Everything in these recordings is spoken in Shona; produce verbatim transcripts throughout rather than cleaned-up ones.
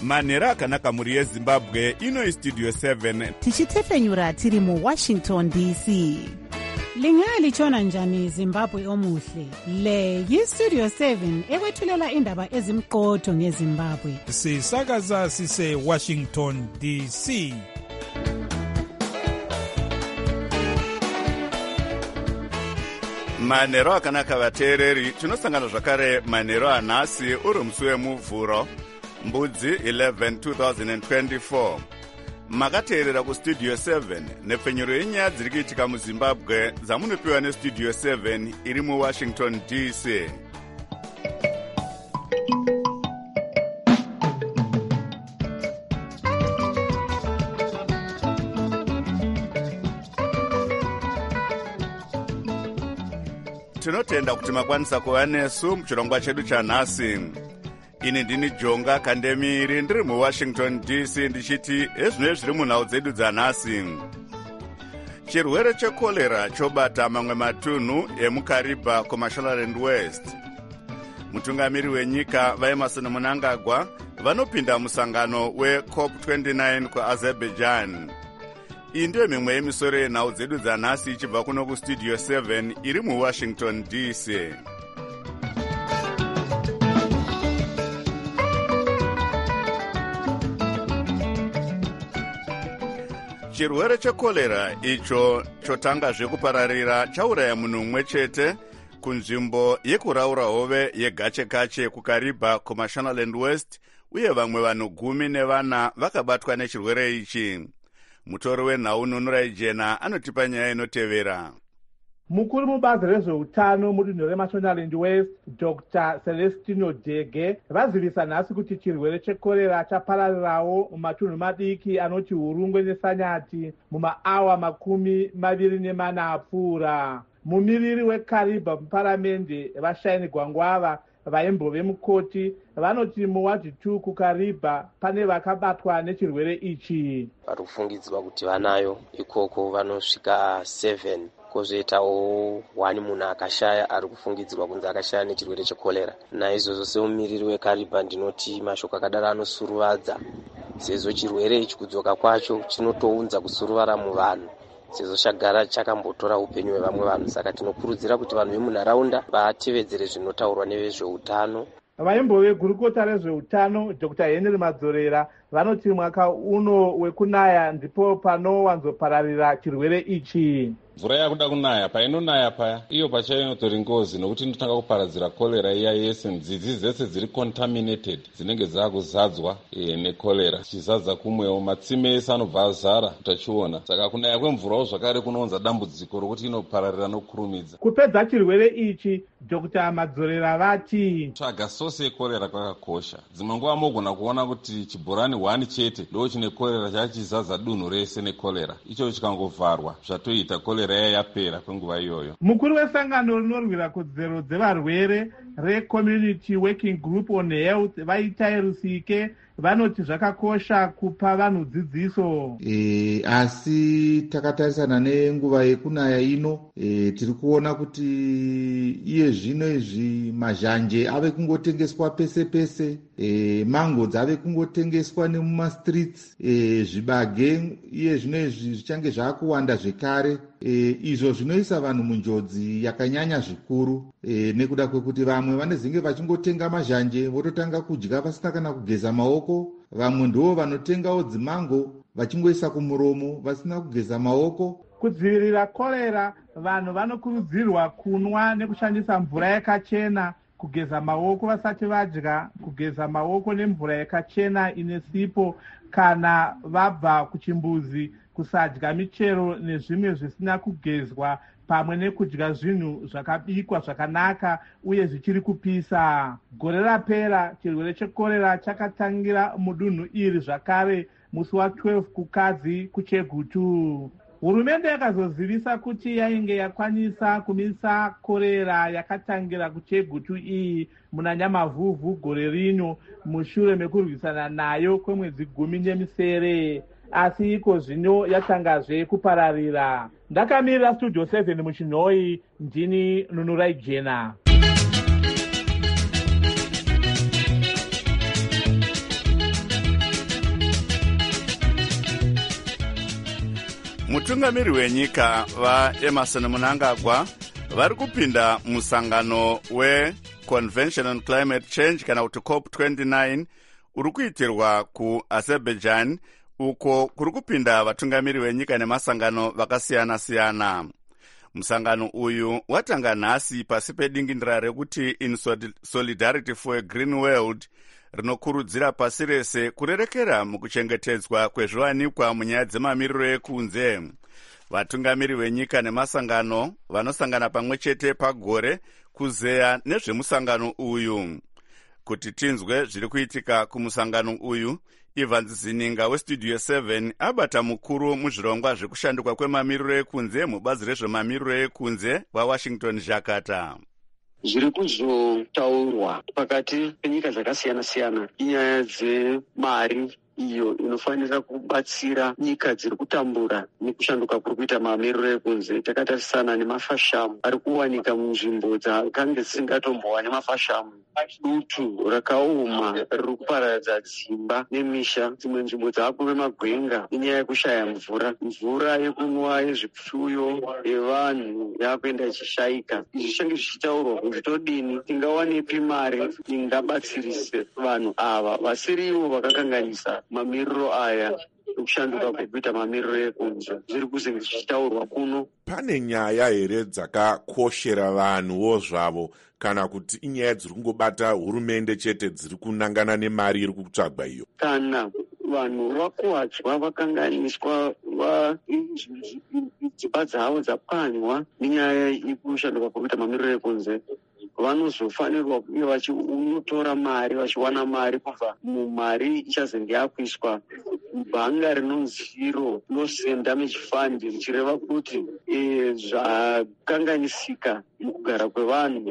manhero akanaka mhuri yezimbabwe. Ino istudio seven tichitefenyura tiri muwashington D C. Lingalitshona njani Zimbabwe omuhle? Le yistudio seven ekwethulela indaba ezimqotho ngeZimbabwe. Sisakaza sise Washington D C. manhero akanaka vateereri. Tinosangana zvakare manhero anhasi uri musi wemuvhuro mbudzi eleven two thousand twenty-four. Makateerera kustudio seven nepfenyuro yenyaya dziri kuitika muZimbabwe dzamunopiwa nestudio seven iri muWashington D C. Tinotenda kuti makwanisa kuva nesu muchirongwa chedu chanhasi. Ini ndini Jonga Kandemiri ndiri muWashington D C ndichiti ezvinenge zviri munhau dzedu dzanhasi. Chirwere chekolera chobata mamwe matunhu emuKariba kuMashonaland West. Mutungamiri wenyika vaEmerson Mnangagwa vanopinda musangano weCOP twenty-nine kuAzerbaijan. Iyi ndiyo mimwe yemisoro yenhau dzedu dzanhasi ichibva kuno kustudio seven iri muWashington D C. Chirwere chekolera icho chotanga zvekupararira chauraya munhu mumwe chete kunzvimbo yekuraura hove yeGache kuKariba kuMashonaland West, uye vamwe vanhu gumi nevana vakabatwa nechirwere ichi. Mutori wenhau Nunurai Jena anotipa nyaya inotevera. Mukuru mubazi rezveutano mudunhu reMashonaland West, Doctor Celestino Dege, vazivisa nhasi kuti chirwere chekorera chapararirawo mumatunhu madiki anoti Hurungwe neSanyati mumaawa makumi maviri nemana apfuura. Mumiriri weKariba muparamende vaShaini Gwangwava vaimbove mukoti vanoti muwadhi two kuKariba pane vakabatwa nechirwere ichi. Vari kufungidzwa kuti vanayo ikoko vanosvika seven. Kozoitawo wani munhu akashaya ari kufungidzirwa kunzi akashaya nechirwere chekolera. Naizvozvo semumiriri weKariba ndinoti mashoko akadaro anosuruvadza, sezvo chirwere ichi kudzoka kwacho chinotounza kusuruvara muvanhu, sezvo chagara chakambotora upenyu hwevamwe vanhu. Saka tinokurudzira kuti vanhu vemunharaunda vatevedzere zvinotaurwa nevezveutano. Vaimbove gurukota rezveutano Doctor Henry Madzorera vanoti mwaka uno wekunaya ndipo panowanzopararira chirwere ichi. Mvura yakuda kunaya painonaya paya iyo pachayo inotori ngozi, nokuti inotanga kuparadzira kolera iya yese. Nzizi dzese dziri contaminated dzinenge dzakuzadzwa e, nekolera. Chizadza kumwewo matsime ese anobva azara utachiona. Saka kunaya kwemvurawo zvakare kunounza dambudziko rokuti inopararira nokurumidza. Kupedza chirwere ichi Doctor Madzorera vati tsvaga sose yekorera kwakakosha. Dzimwe nguva mogona kuona kuti chibhorani one chete ndo chine korera chachizadza dunhu rese nekolera. Icho chikangovharwa zvatoita kolera yaya yapera kwenguva iyoyo. Mukuru wesangano rinorwira kodzero dzevarwere reCommunity Working Group on Health Vaitai Rusike vanoti zvakakosha kupa vanhu dzidziso. E, asi takatarisana nenguva yekunaya ino e, tiri kuona kuti iye zvino izvi mazhanje ave kungotengeswa pese pese, e, mango dzave kungotengeswa nemumastreets, e, zvibage iye zvino izvi zvichange zvaakuwanda zvekare. E, izvo zvinoisa vanhu munjodzi yakanyanya zvikuru, e, nekuda kwekuti vamwe vanezinge vachingotenga mazhanje vototanga kudya vasina kana kugeza maoko. Vamwe ndivo vanotengawo dzimango vachingoisa kumuromo vasina kugeza maoko. Kudzivirira kolera vanhu vanokurudzirwa kunwa nekushandisa mvura yakachena, kugeza maoko vasati vadya, kugeza maoko nemvura yakachena ine sipo kana vabva kuchimbuzi, kusadya michero nezvimwe zvisina kugezwa, pamwe nekudya zvinhu zvakabikwa zvakanaka uye zvichiri kupisa. Gore rapera chirwere chekorera chakatangira mudunhu iri zvakare musi wa12 kukadzi kuChegutu. Hurumende yakazozivisa kuti yainge yakwanisa kumisa korera yakatangira kuChegutu iyi muna Nyamavhuvhu gore rino mushure mekurwisana nayo kwemwedzi gumi nemisere. Asi iko zvino yatangazve kupararira. Ndakamirira studio seven muchinhoi, ndini Nunurai Jena. mutungamiri wenyika vaEmerson Mnangagwa vari kupinda musangano weConvention on Climate Change kana kuti COP twenty-nine uri kuitirwa kuAzerbaijan, uko kuri kupinda vatungamiri venyika nemasangano vakasiyana-siyana. Musangano uyu watanga nhasi pasi pedingindira rekuti In Solidarity for a Green World rinokurudzira pasi rese kurerekera mukuchengetedzwa kwezviwanikwa munyaya dzemamiriro ekunze. Vatungamiri venyika nemasangano vanosangana pamwe chete pagore kuzeya nezvemusangano uyu. Kuti tinzwe zviri kuitika kumusangano uyu, Ivan Zininga westudio seven abata mukuru muzvirongwa zvekushanduka kwemamiriro ekunze mubazi rezvemamiriro ekunze waWashington Jakarta. Zviri kuzotaurwa pakati penyika dzakasiyana-siyana inyaya dzemari iyo inofanira kubatsira nyika dziri kutambura nekushanduka kuri kuita mamiriro ekunze. Takatarisana nemafashamu ari kuwanika munzvimbo dzakange dzisingatombowani mafashamu. Dutu rakaoma riri kuparadza dzimba nemisha. Dzimwe nzvimbo dzakuve magwenga nenyaya yekushaya mvura. Mvura yekunwa yezvipfuyo yevanhu yakuenda ichishayika. Izvi zvinenge zvichitaurwa kuti todini tingawanepi mari ingabatsirise vanhu ava vasirivo vakakanganisa mamiriro aya kushanduka kwekuita mamiriro ekunze. Zviri kuzenge zvichitaurwa kuno. Pane nyaya here dzakakoshera vanhuwo zvavo kana kuti inyaya dziri kungobata hurumende chete dziri kunangana nemari iri kutsvagwa iyo? Kana vanhu vakuwadzwa, vakanganiswa, dzimba dzavo dzapwanywa nenyaya yekushanduka kwekuita mamiriro ekunze, vanozofanirwa kunge vachiunotora mari, vachiwana mari kubva mumari ichazenge yakuiswa bhanga rinonzi Zero Loss Damage Fund, richireva kuti e, zvakanganisika mukugara kwevanhu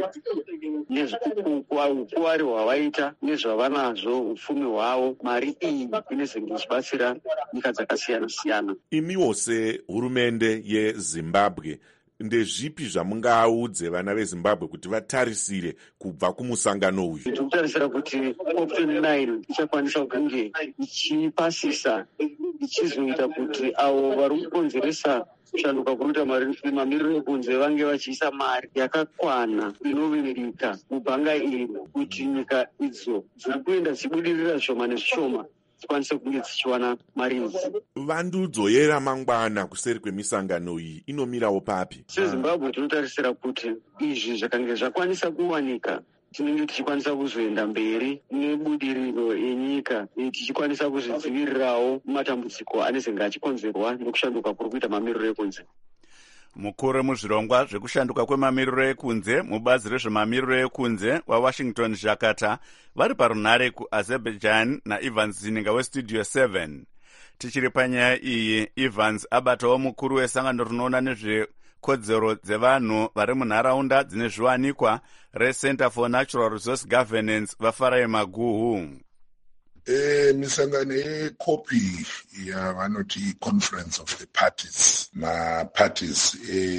nezveukuwari hwavaita nezvavanazvo, upfumi hwavo, mari iyi inezenge ichibatsira nyika dzakasiyana-siyana. Imiwo sehurumende yeZimbabwe, ndezvipi zvamungaudze vana veZimbabwe kuti vatarisire kubva kumusangano uyu? Tikutarisira kuti COP twenty-nine ichakwanisa kunge ichipasisa, ichizoita kuti avo vari kukonzeresa kushanduka kuruta mamiriro ekunze vange vachiisa mari yakakwana inovimbika mubhanga iri kuti nyika idzo dziri kuenda dzichibudirira zvishoma nezvishoma dzikwanise kunge dzichiwana mari idzi. Vandudzo yeramangwana kuseri kwemisangano iyi inomirawo papi? SeZimbabwe tinotarisira kuti izvi zvakange zvakwanisa kuwanika, tinenge tichikwanisa kuzoenda mberi nebudiriro yenyika, tichikwanisa kuzvidzivirirawo matambudziko anezenge achikonzerwa nekushanduka kuri kuita mamiriro ekunze. Mukuru muzvirongwa zvekushanduka kwemamiriro ekunze mubazi rezvemamiriro ekunze waWashington Jakarta vari parunhare kuAzerbaijan naEvans Zininga westudio seven. Tichiri panyaya iyi, Evans abatawo mukuru wesangano rinoona nezvekodzero dzevanhu vari munharaunda dzine zviwanikwa reCenter for Natural Resource Governance vaFarai Maguhu. E, misangano yekopi yavanoti Conference of the Parties maparties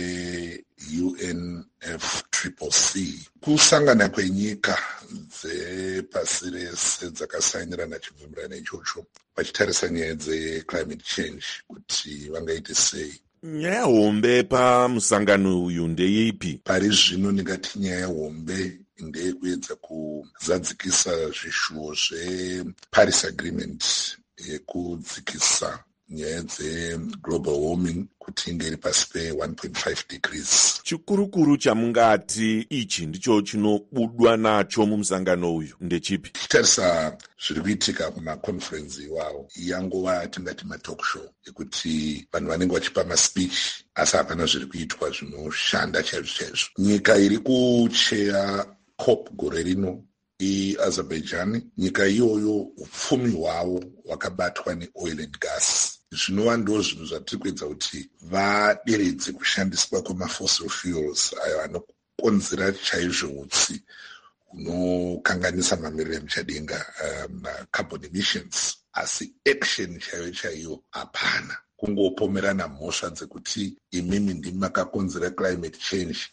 e-U N F C C C, kusangana kwenyika dzepasi rese dzakasainirana chibvumirano ichocho vachitarisa nyaya dzeclimate change kuti vangaite sei. Nyaya hombe pamusangano uyu ndeipi? Pari zvino ndingati nyaya hombe ndeyekuedza kuzadzikisa zvishuwo zveParis Agreement yekudzikisa nyaya dzeglobal warming kuti inge iri pasi pe one point five degrees. Chikurukuru chamungati ichi ndicho chinobudwa nacho mumusangano uyu ndechipi? Tichitarisa zviri kuitika kumaconference iwawo, yangova tingati matalk show ekuti vanhu vanenge vachipa maspeech asi hapana zviri kuitwa zvinoshanda chaizvo chaizvo. Nyika iri kucheya COP gore rino iAzerbaijan. Nyika iyoyo upfumi hwavo hwakabatwa neoil and gas. Zvinova ndo zvinhu zvatiri kuedza kuti vaderedze kushandiswa kwemafossil fuels ayo anokonzera chaizvo utsi hunokanganisa mamiriro emuchadenga, um, carbon emissions. Asi action chaiyo chaiyo hapana, kungopomerana mhosva dzekuti imimi ndimi makakonzera climate change,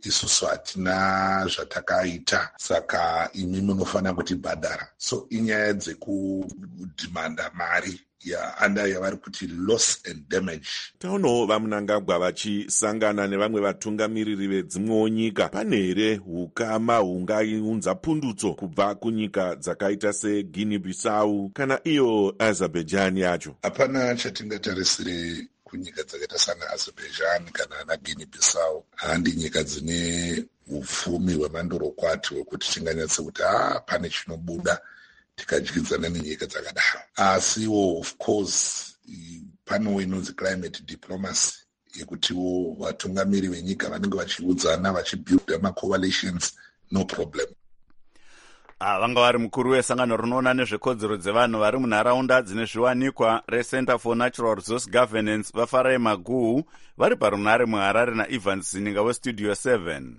isusu hatina zvatakaita, saka imi munofanira kutibhadhara. So inyaya dzekudhimanda mari yaanda yavari kuti loss and damage. Taonawo vamunangagwa vachisangana nevamwe vatungamiriri vedzimwewo nyika. Pane here ukama hungaunza pundutso kubva kunyika dzakaita seGuinea Bissau kana iyo Azerbaijan yacho? Hapana chatingatarisire kunyika dzakaita sana Azerbaijan kana na Guinea Bissau. Handi nyika dzine upfumi hwemandorokwati hwekuti tinganyatse kuti ah pane chinobuda tikadyidzana nenyika dzakadaro. Asiwo of course panewo inonzi climate diplomacy yekutiwo vatungamiri venyika vanenge vachiudzana vachibuilda macoalitions, no problem. Ah, vanga vari mukuru wesangano rinoona nezvekodzero dzevanhu vari munharaunda dzine zviwanikwa reCenter for Natural Resource Governance vaFarai Maguhu vari parunhare muHarare naEvans Zininga weStudio seven.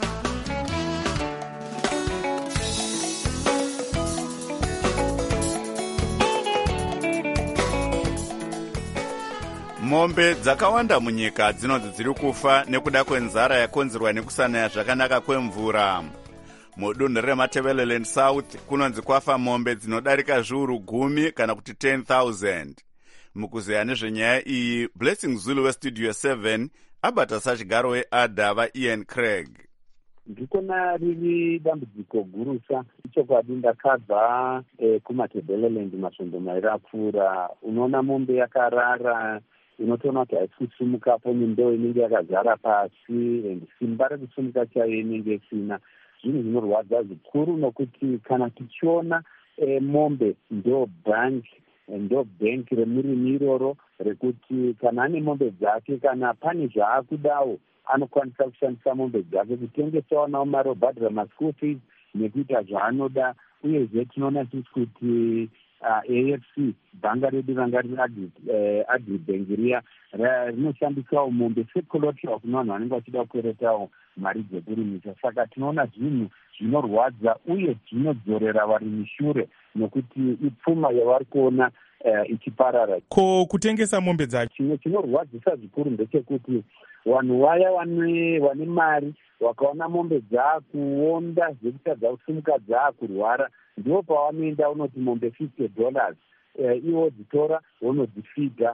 Mombe dzakawanda munyika dzinonzi dziri kufa nekuda kwenzara yakonzerwa nekusanaya zvakanaka kwemvura. Mudunhu reMatabeleland South kunonzi kwafa mombe dzinodarika zviuru gumi kana kuti ten thousand. Mukuzeya nezvenyaya iyi, Blessing Zulu weStudio seven abata sachigaro weAdha vaIan Craig. Ndikona riri dambudziko gurusa ichokwadi ndakabva eh, kuMatabeleland masvondo mairi apfuura. Unoona mombe yakarara, unotoona kuti haisi kusumukapo nendoo inenge yakazara pasi, and simba rekusumuka chayo inenge isina. Zvinhu zvinorwadza zvikuru nokuti kana tichiona eh, mombe ndo bank ndo bank remurimi iroro rekuti kana ane mombe dzake kana pane zvaakudawo anokwanisa kushandisa mombe dzake kutengesawo nawo mari obhadhira maschool fees nekuita zvaanoda. Uyezve tinoona tisi kuti uh, A F C bhanga redu ranga riri Agribank riya rinoshandisawo mombe secollateral kuna vanhu vanenge vachida kukweretawo mari dzekurimisa. Saka tinoona zvinhu zvinorwadza uye zvinodzorera varimi shure nokuti ipfuma yavari kuona uh, ichiparara. Ko kutengesa mombe dzacho chimwe chinorwadzisa zvikuru ndechekuti vanhu vaya vane vane mari wakaona mombe dzakuonda zvekutadza kusumuka dzakurwara, ndipo pavanoenda unoti mombe fifty dollars uh, iwo dzitora wonodzifidha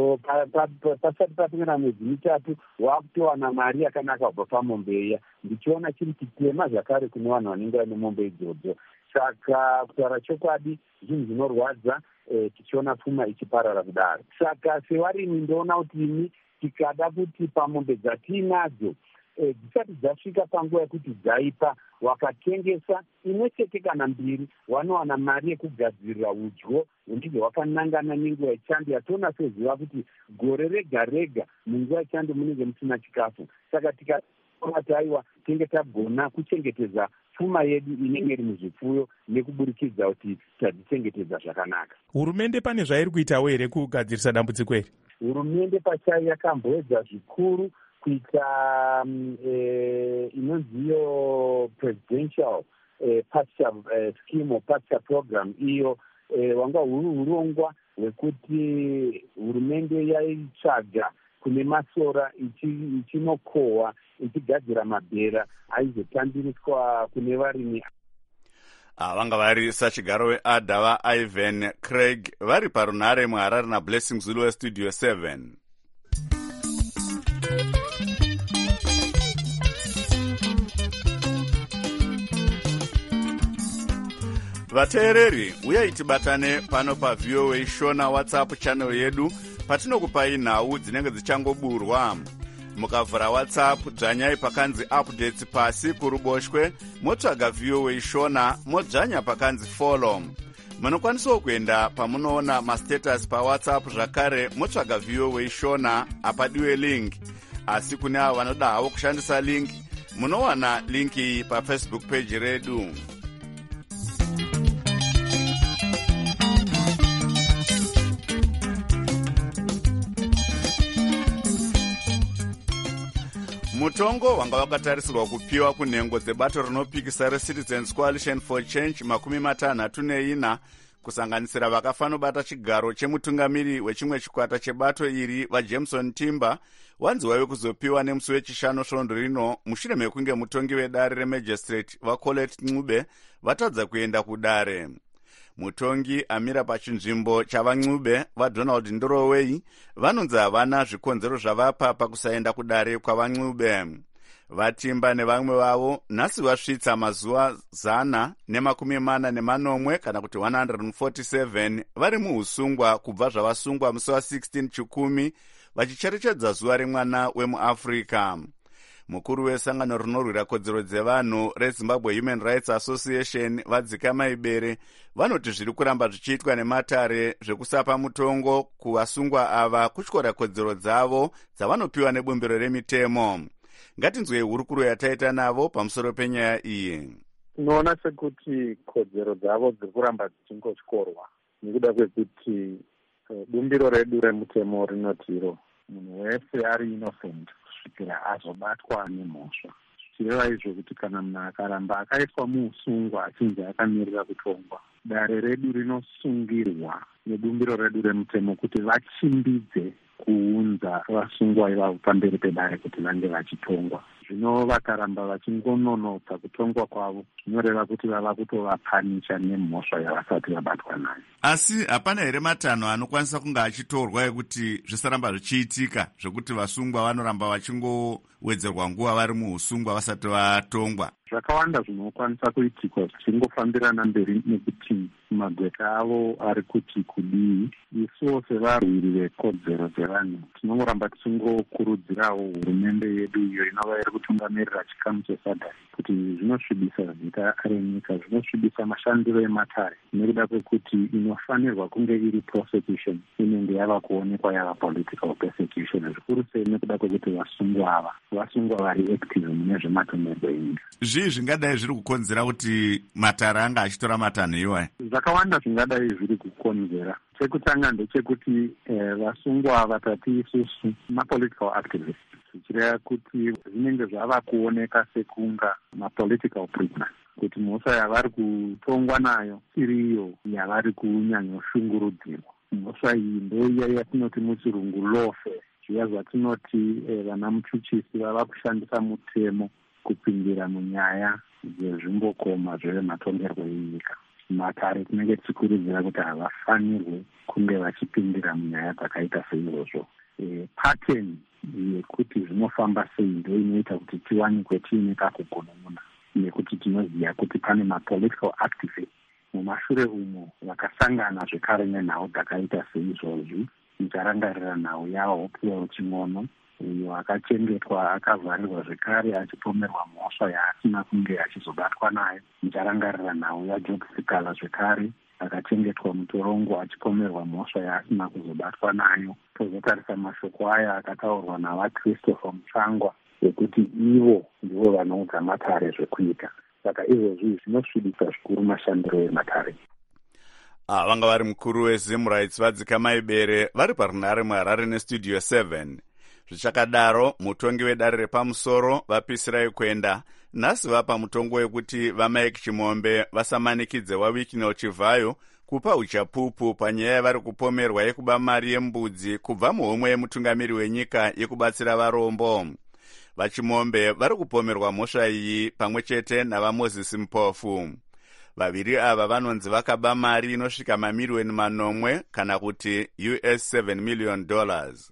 pasati papingira mwedzi mitatu wakutowana mari yakanaka kubva pamombe iya. Ndichiona chiri chitema zvakare kune vanhu vanenge vane mombe idzodzo. Saka kutaura chokwadi zvinhu zvinorwadza eh, tichiona pfuma ichiparara kudaro. Saka sevarimi ndoona kuti imi tikada kuti pamombe dzatiinadzo eh, dzisati dzasvika panguva yekuti dzaipa wakatengesa imwe chete kana mbiri wanowana mari yekugadzirira udyo hunenge hwakanangana nenguva yechando. Yatoona seziva kuti gore rega rega munguva yechando munenge musina chikafu. Saka tikati aiwa tenge tagona kuchengetedza pfuma yedu inenge iri muzvipfuyo nekuburikidza kuti tadzichengetedza zvakanaka. Hurumende pane zvairi kuitawo here kugadzirisa dambudziko iri? Hurumende pachayo yakamboedza zvikuru kuita um, eh, inonziyo presidential eh, pasture eh, scheme or pasture program iyo eh, wanga huru urongwa hwekuti hurumende yaitsvaga kune masora ichinokohwa ichigadzira mabhera aizotambiriswa kune varimi. Vanga vari sachigaro weAdha vaIan Craig vari parunhare muHarare naBlessing Zulu weStudio seven. Vateereri, uyai tibatane pano paV O A Shona WhatsApp channel yedu patinokupai nhau dzinenge dzichangoburwa. Mukavhura WhatsApp dzvanyai pakanzi updates pasi kuruboshwe, motsvaga V O A Shona, modzvanya pakanzi follow. Munokwanisawo kuenda pamunoona mastatus paWhatsApp zvakare motsvaga V O A Shona apadiwe link. Asi kune avo vanoda havo kushandisa link, munowana link iyi paFacebook page redu. Mutongo wanga wakatarisirwa kupiwa kunhengo dzebato rinopikisa reCitizens Coalition for Change makumi matanhatu neina kusanganisira vakafanobata chigaro chemutungamiri wechimwe chikwata chebato iri vajameson timber wanzi waive kuzopiwa nemusi wechishanu svondo rino mushure mekunge mutongi wedare remagistrate vacolette ncube vatadza kuenda kudare. Mutongi amira pachinzvimbo chavancube vadonald ndoroway vanonzi havana zvikonzero zvavapa pakusaenda kudare kwavancube. Vatimba nevamwe vavo nhasi vasvitsa mazuva zana nemakumi mana nemanomwe kana kuti one hundred forty-seven vari muusungwa kubva zvavasungwa musi wa16 chikumi vachicherechedza zuva remwana wemuafrica. Mukuru wesangano rinorwira kodzero dzevanhu rezimbabwe human rights association vadzika maibere vanoti zviri kuramba zvichiitwa nematare zvekusapa mutongo kuvasungwa ava kutyora kodzero dzavo dzavanopiwa nebumbiro remitemo. Ngatinzwei hurukuro yataita navo pamusoro penyaya iyi. Tinoona sekuti kodzero dzavo dziri kuramba dzichingotyorwa nekuda kwekuti bumbiro redu remutemo rinotiro munhu wese ari innocent kusvikira azobatwa nemhosva. Zvichireva izvo kuti kana munhu akaramba akaiswa muusungwa achinzi akamirira kutongwa, dare redu rinosungirwa nebumbiro redu remutemo kuti vachimbidze kuunza vasungwa ivavo pamberi pedare kuti vange vachitongwa. Zvino vakaramba vachingononotsa kutongwa kwavo zvinoreva kuti vava kutovapanisha nemhosva yavasati vabatwa nayo. Asi hapana here matanho anokwanisa kunge achitorwa ekuti zvisaramba zvichiitika zvekuti vasungwa vanoramba vachingowedzerwa nguva vari muusungwa vasati vatongwa? Zvakawanda zvinokwanisa kuitikwa zvichingofambirana mberi nekuti magweta avo ari kuti kudii. Isuwo sevarwiri vekodzero dzevanhu tinongoramba tichingokurudzirawo hurumende yedu iyo inova iri kutungamirira chikamu chesadhari kuti zvinosvibisa zita renyika, zvinosvibisa mashandiro ematare nekuda kwekuti inofanirwa kunge iri prosecution inenge yava kuonekwa yava political persecution, zvikuru sei nekuda kwekuti vasungwa ava vasungwa vari active mune zvematongerwo enyika. Zvii zvingadai zviri kukonzera kuti matare anga achitora matanho iwayo? Zvakawanda zvingadai zviri kukonzera. Chekutanga ndechekuti eh, vasungwa vatati isusu mapolitical activists, zvichireva kuti zvinenge zvava kuoneka sekunga mapolitical prisoners, kuti mhosva yavari kutongwa nayo iriyo yavari kunyanyoshungurudzirwa. Mhosva iyi ndoiya yatinoti muchirungu lawfare, zviya zvatinoti eh, vana muchuchisi vava kushandisa mutemo kupindira munyaya dzezvimbokoma zvematongerwo enyika. Matare tinenge tichikurudzira kuti havafanirwe kunge vachipindira munyaya dzakaita seizvozvo. E, pattern yekuti zvinofamba sei ndo inoita kuti tiwanikwe tiine kakugunun'una, nekuti tinoziva kuti pane mapolitical activists mumashure umo vakasangana zvekare nenhau dzakaita seizvozvi. Mucharangarira nhau yavo Pierre Chimono uyo akachengetwa akavharirwa zvekare achipomerwa mhosva yaasina kunge achizobatwa nayo. Mucharangarira nhau yaJob Sikala zvekare akachengetwa mutorongo achipomerwa mhosva yaasina kuzobatwa nayo. Tozotarisa mashoko aya akataurwa navaChristopher Mutsvangwa yekuti ivo ndivo vanoudza matare zvekuita. Saka izvozvi zvinosvibisa zvikuru mashandiro ematare. Ah, vanga vari mukuru weZim Rights vadzika maibere vari parunhare muHarare nestudio seven. Zvichakadaro mutongi wedare repamusoro vapisirai kuenda nhasi vapa mutongo wekuti vaMike Chimombe vasamanikidze waWicknell Chivhayo kupa uchapupu panyaya yavari kupomerwa yekuba mari yembudzi kubva muhomwe yemutungamiri wenyika yekubatsira varombo. VaChimombe vari kupomerwa mhosva iyi pamwe chete navaMoses Mpofu. Vaviri ava vanonzi vakaba mari inosvika mamiliyoni manomwe kana kuti U S seven million dollars.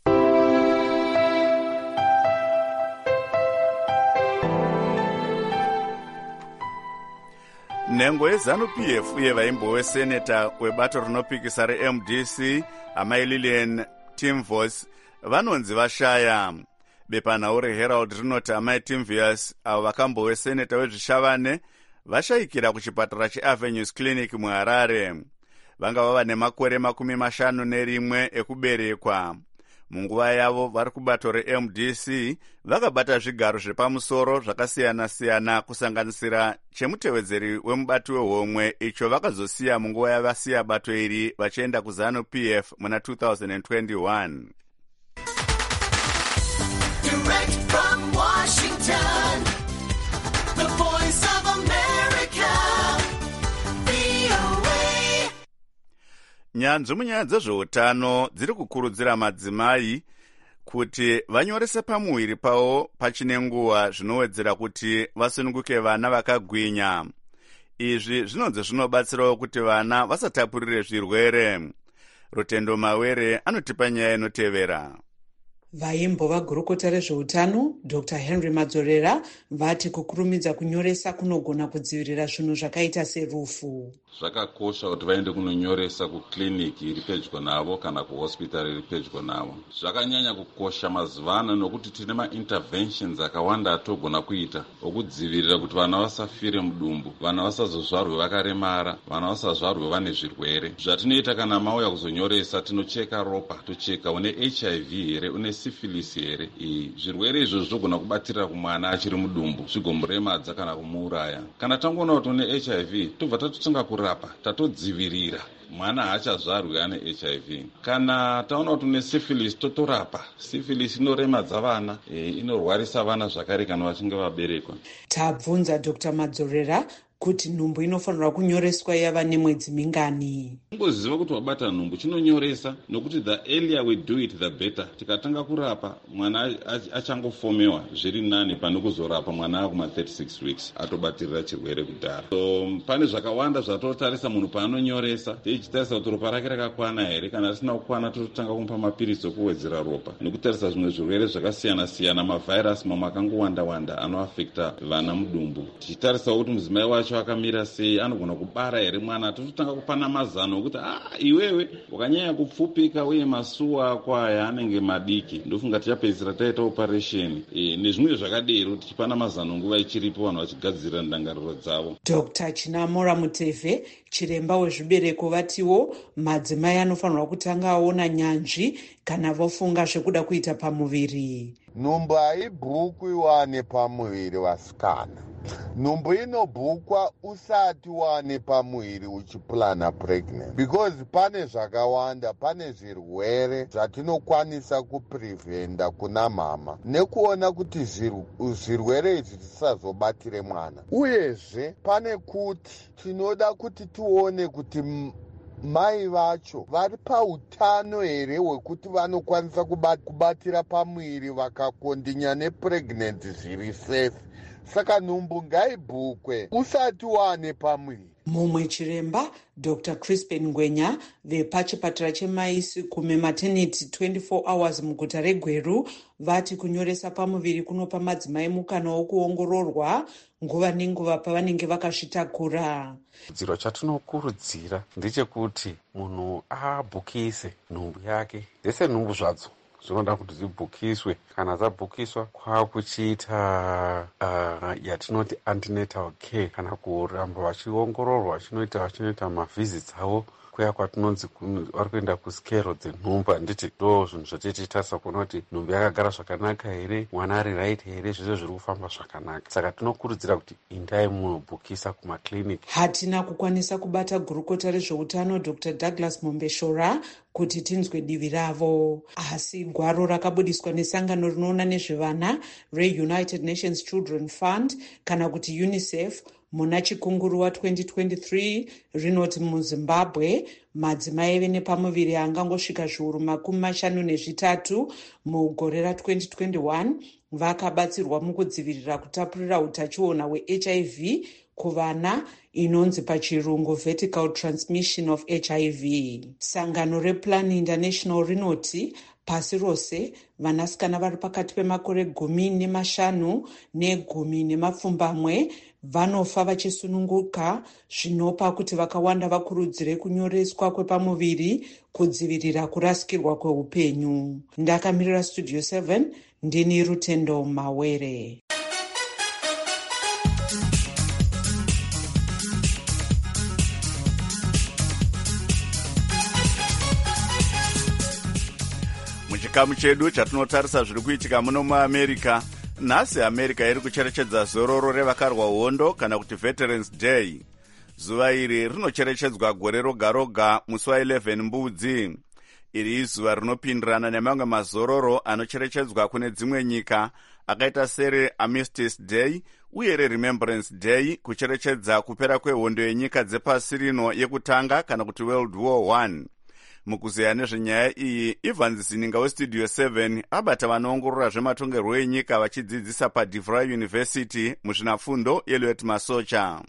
Nhengo yeZanu-P F uye vaimbo weseneta webato rinopikisa reM D C amai Lillian Timvos vanonzi vashaya. Bepanhau reHerald rinoti amai Timvius avo vakambowe seneta wezvishavane vashayikira kuchipatara cheAvenues Clinic muHarare. Vanga vava nemakore makumi mashanu nerimwe ekuberekwa. Munguva yavo vari kubato reM D C vakabata zvigaro zvepamusoro zvakasiyana-siyana kusanganisira chemutevedzeri wemubati wehomwe icho vakazosiya munguva yavasiya bato iri vachienda kuZanu-P F muna two thousand twenty-one. Direct from Washington, the voice of America, V O A. nyanzvi munyaya dzezveutano dziri kukurudzira madzimai kuti vanyorese pamuviri pavo pachine nguva zvinowedzera kuti vasununguke vana vakagwinya. Izvi zvinonzi zvinobatsirawo kuti vana vasatapurire zvirwere. Rutendo Mawere anotipa nyaya inotevera. Vaimbova gurukota rezveutano Doctor Henry Madzorera vati kukurumidza kunyoresa kunogona kudzivirira zvinhu zvakaita serufu. Zvakakosha kuti vaende kunonyoresa kukliniki iri pedyo navo kana kuhospitari iri pedyo navo. Zvakanyanya kukosha mazuvano nokuti tine mainterventions akawanda atogona kuita okudzivirira kuti vana vasafire mudumbu, vana vasazozvarwe vakaremara, vana vasazvarwe vane zvirwere. Zvatinoita kana mauya kuzonyoresa, tinocheka ropa, tocheka une H I V here, une syphilis here. Zvirwere izvo zvogona kubatirira kumwana achiri mudumbu, zvigomuremadza kana kumuuraya. Kana tangoona kuti une H I V, tobva tatotanga kurapa, tatodzivirira mwana haachazvarwi ane H I V. Kana taona kuti une syphilis, totorapa. Syphilis inoremadza vana, e, inorwarisa vana zvakare kana vachinge vaberekwa. Tabvunza Doctor Madzorera kuti nhumbu inofanirwa kunyoreswa yava nemwedzi mingani. Kungoziva kuti wabata nhumbu chinonyoresa, nokuti the earlier we do it the better. Tikatanga kurapa mwana achangofomewa zviri nani pane kuzorapa mwana akuma thirty-six weeks atobatirira chirwere kudhara. So pane zvakawanda zvatotarisa munhu paanonyoresa, tichitarisa kuti ropa rake rakakwana here, kana risina kukwana totanga kumupa mapirisi okuwedzera ropa, nekutarisa zvimwe zvirwere zvakasiyana siyana, mavhairasi mamwe akangowanda wanda anoafekta vana mudumbu. Tichitarisa kuti mudzimai wacho akamira sei, anogona kubara here mwana, totanga kupana mazano okuti ah iwewe wakanyanya kupfupika uye masuwa ako aya anenge madiki, ndofunga tichapedzisira taita operation e, nezvimwe zvakadero, tichipana mazano nguva ichiripo vanhu vachigadzirira ndangariro dzavo. Doctor Chinamora Muteve, chiremba wezvibereko, vatiwo madzimai anofanirwa kutanga aona nyanzvi kana vofunga zvekuda kuita pamuviri. Nhumbu haibhukwi wane pamuviri vasikana. Nhumbu inobhukwa usati wane pamuviri uchiplana pregnant, because pane zvakawanda, pane zvirwere zvatinokwanisa kuprevenda kuna mama nekuona kuti zvirwere izvi zvisazobatire mwana. Uyezve pane kuti tinoda kuti tione kuti mai vacho vari pautano here hwekuti vanokwanisa kubatira pamuviri vakakondinya nepregnancy zviri safe. Saka nhumbu ngaibhukwe usati wane pamuviri. Mumwe chiremba Doctor Crispin Ngwenya vepachipatara chemaisi kume maternity twenty-four hours muguta reGweru vati kunyoresa pamuviri kunopa madzimai mukana wokuongororwa nguva nenguva pavanenge vakazvitakura. Chiro chatinokurudzira ndechekuti munhu abhukise nhumbu yake, dzese nhumbu zvadzo zvinoda kuti dzibhukiswe. Kana dzabhukiswa, kwakuchiita uh, yatinoti antenatal care, kana kuramba vachiongororwa, vachinoita vachinoita mavisits avo kuya kwatinonzi vari kuenda kuskero dzenhumbu. Handiti ndo zvinhu zvatititarisa kuona kuti nhumbu yakagara zvakanaka here, mwana ari right here, zvizvo zviri kufamba zvakanaka. Saka tinokurudzira kuti indai munobhukisa kumakliniki. Hatina kukwanisa kubata gurukota rezveutano Doctor Douglas Mombeshora kuti tinzwe divi ravo, asi gwaro rakabudiswa nesangano rinoona nezvevana reUnited Nations Children Fund kana kuti UNICEF muna chikunguru wa twenty twenty-three rinoti muZimbabwe madzimai ave nepamuviri angangosvika zviuru makumi mashanu nezvitatu mugore ra twenty twenty-one vakabatsirwa mukudzivirira kutapurira utachiona hweH I V kuvana, inonzi pachirungu vertical transmission of H I V. Sangano rePlan International rinoti pasi rose vanasikana vari pakati pemakore gumi nemashanu negumi nemapfumbamwe vanofa vachisununguka, zvinopa kuti vakawanda vakurudzire kunyoreswa kwepamuviri kudzivirira kurasikirwa kweupenyu. Ndakamirira Studio seven, ndini Rutendo Mawere. Muchikamu chedu chatinotarisa zviri kuitika muno muAmerica, nhasi America iri kucherechedza zororo revakarwa hondo kana kuti Veterans Day. Zuva iri rinocherechedzwa gore roga roga musi wa eleven Mbudzi. Iri izuva rinopindirana nemamwe mazororo anocherechedzwa kune dzimwe nyika akaita sere Armistice Day uye Remembrance Day, kucherechedza kupera kwehondo yenyika dzepasi rino yekutanga kana kuti World War One. mukuzeya nezvenyaya iyi, Evans Zininga westudio seven abata vanoongorora zvematongerwo enyika vachidzidzisa paDeVry University muzvinafundo yeLwet Masocha.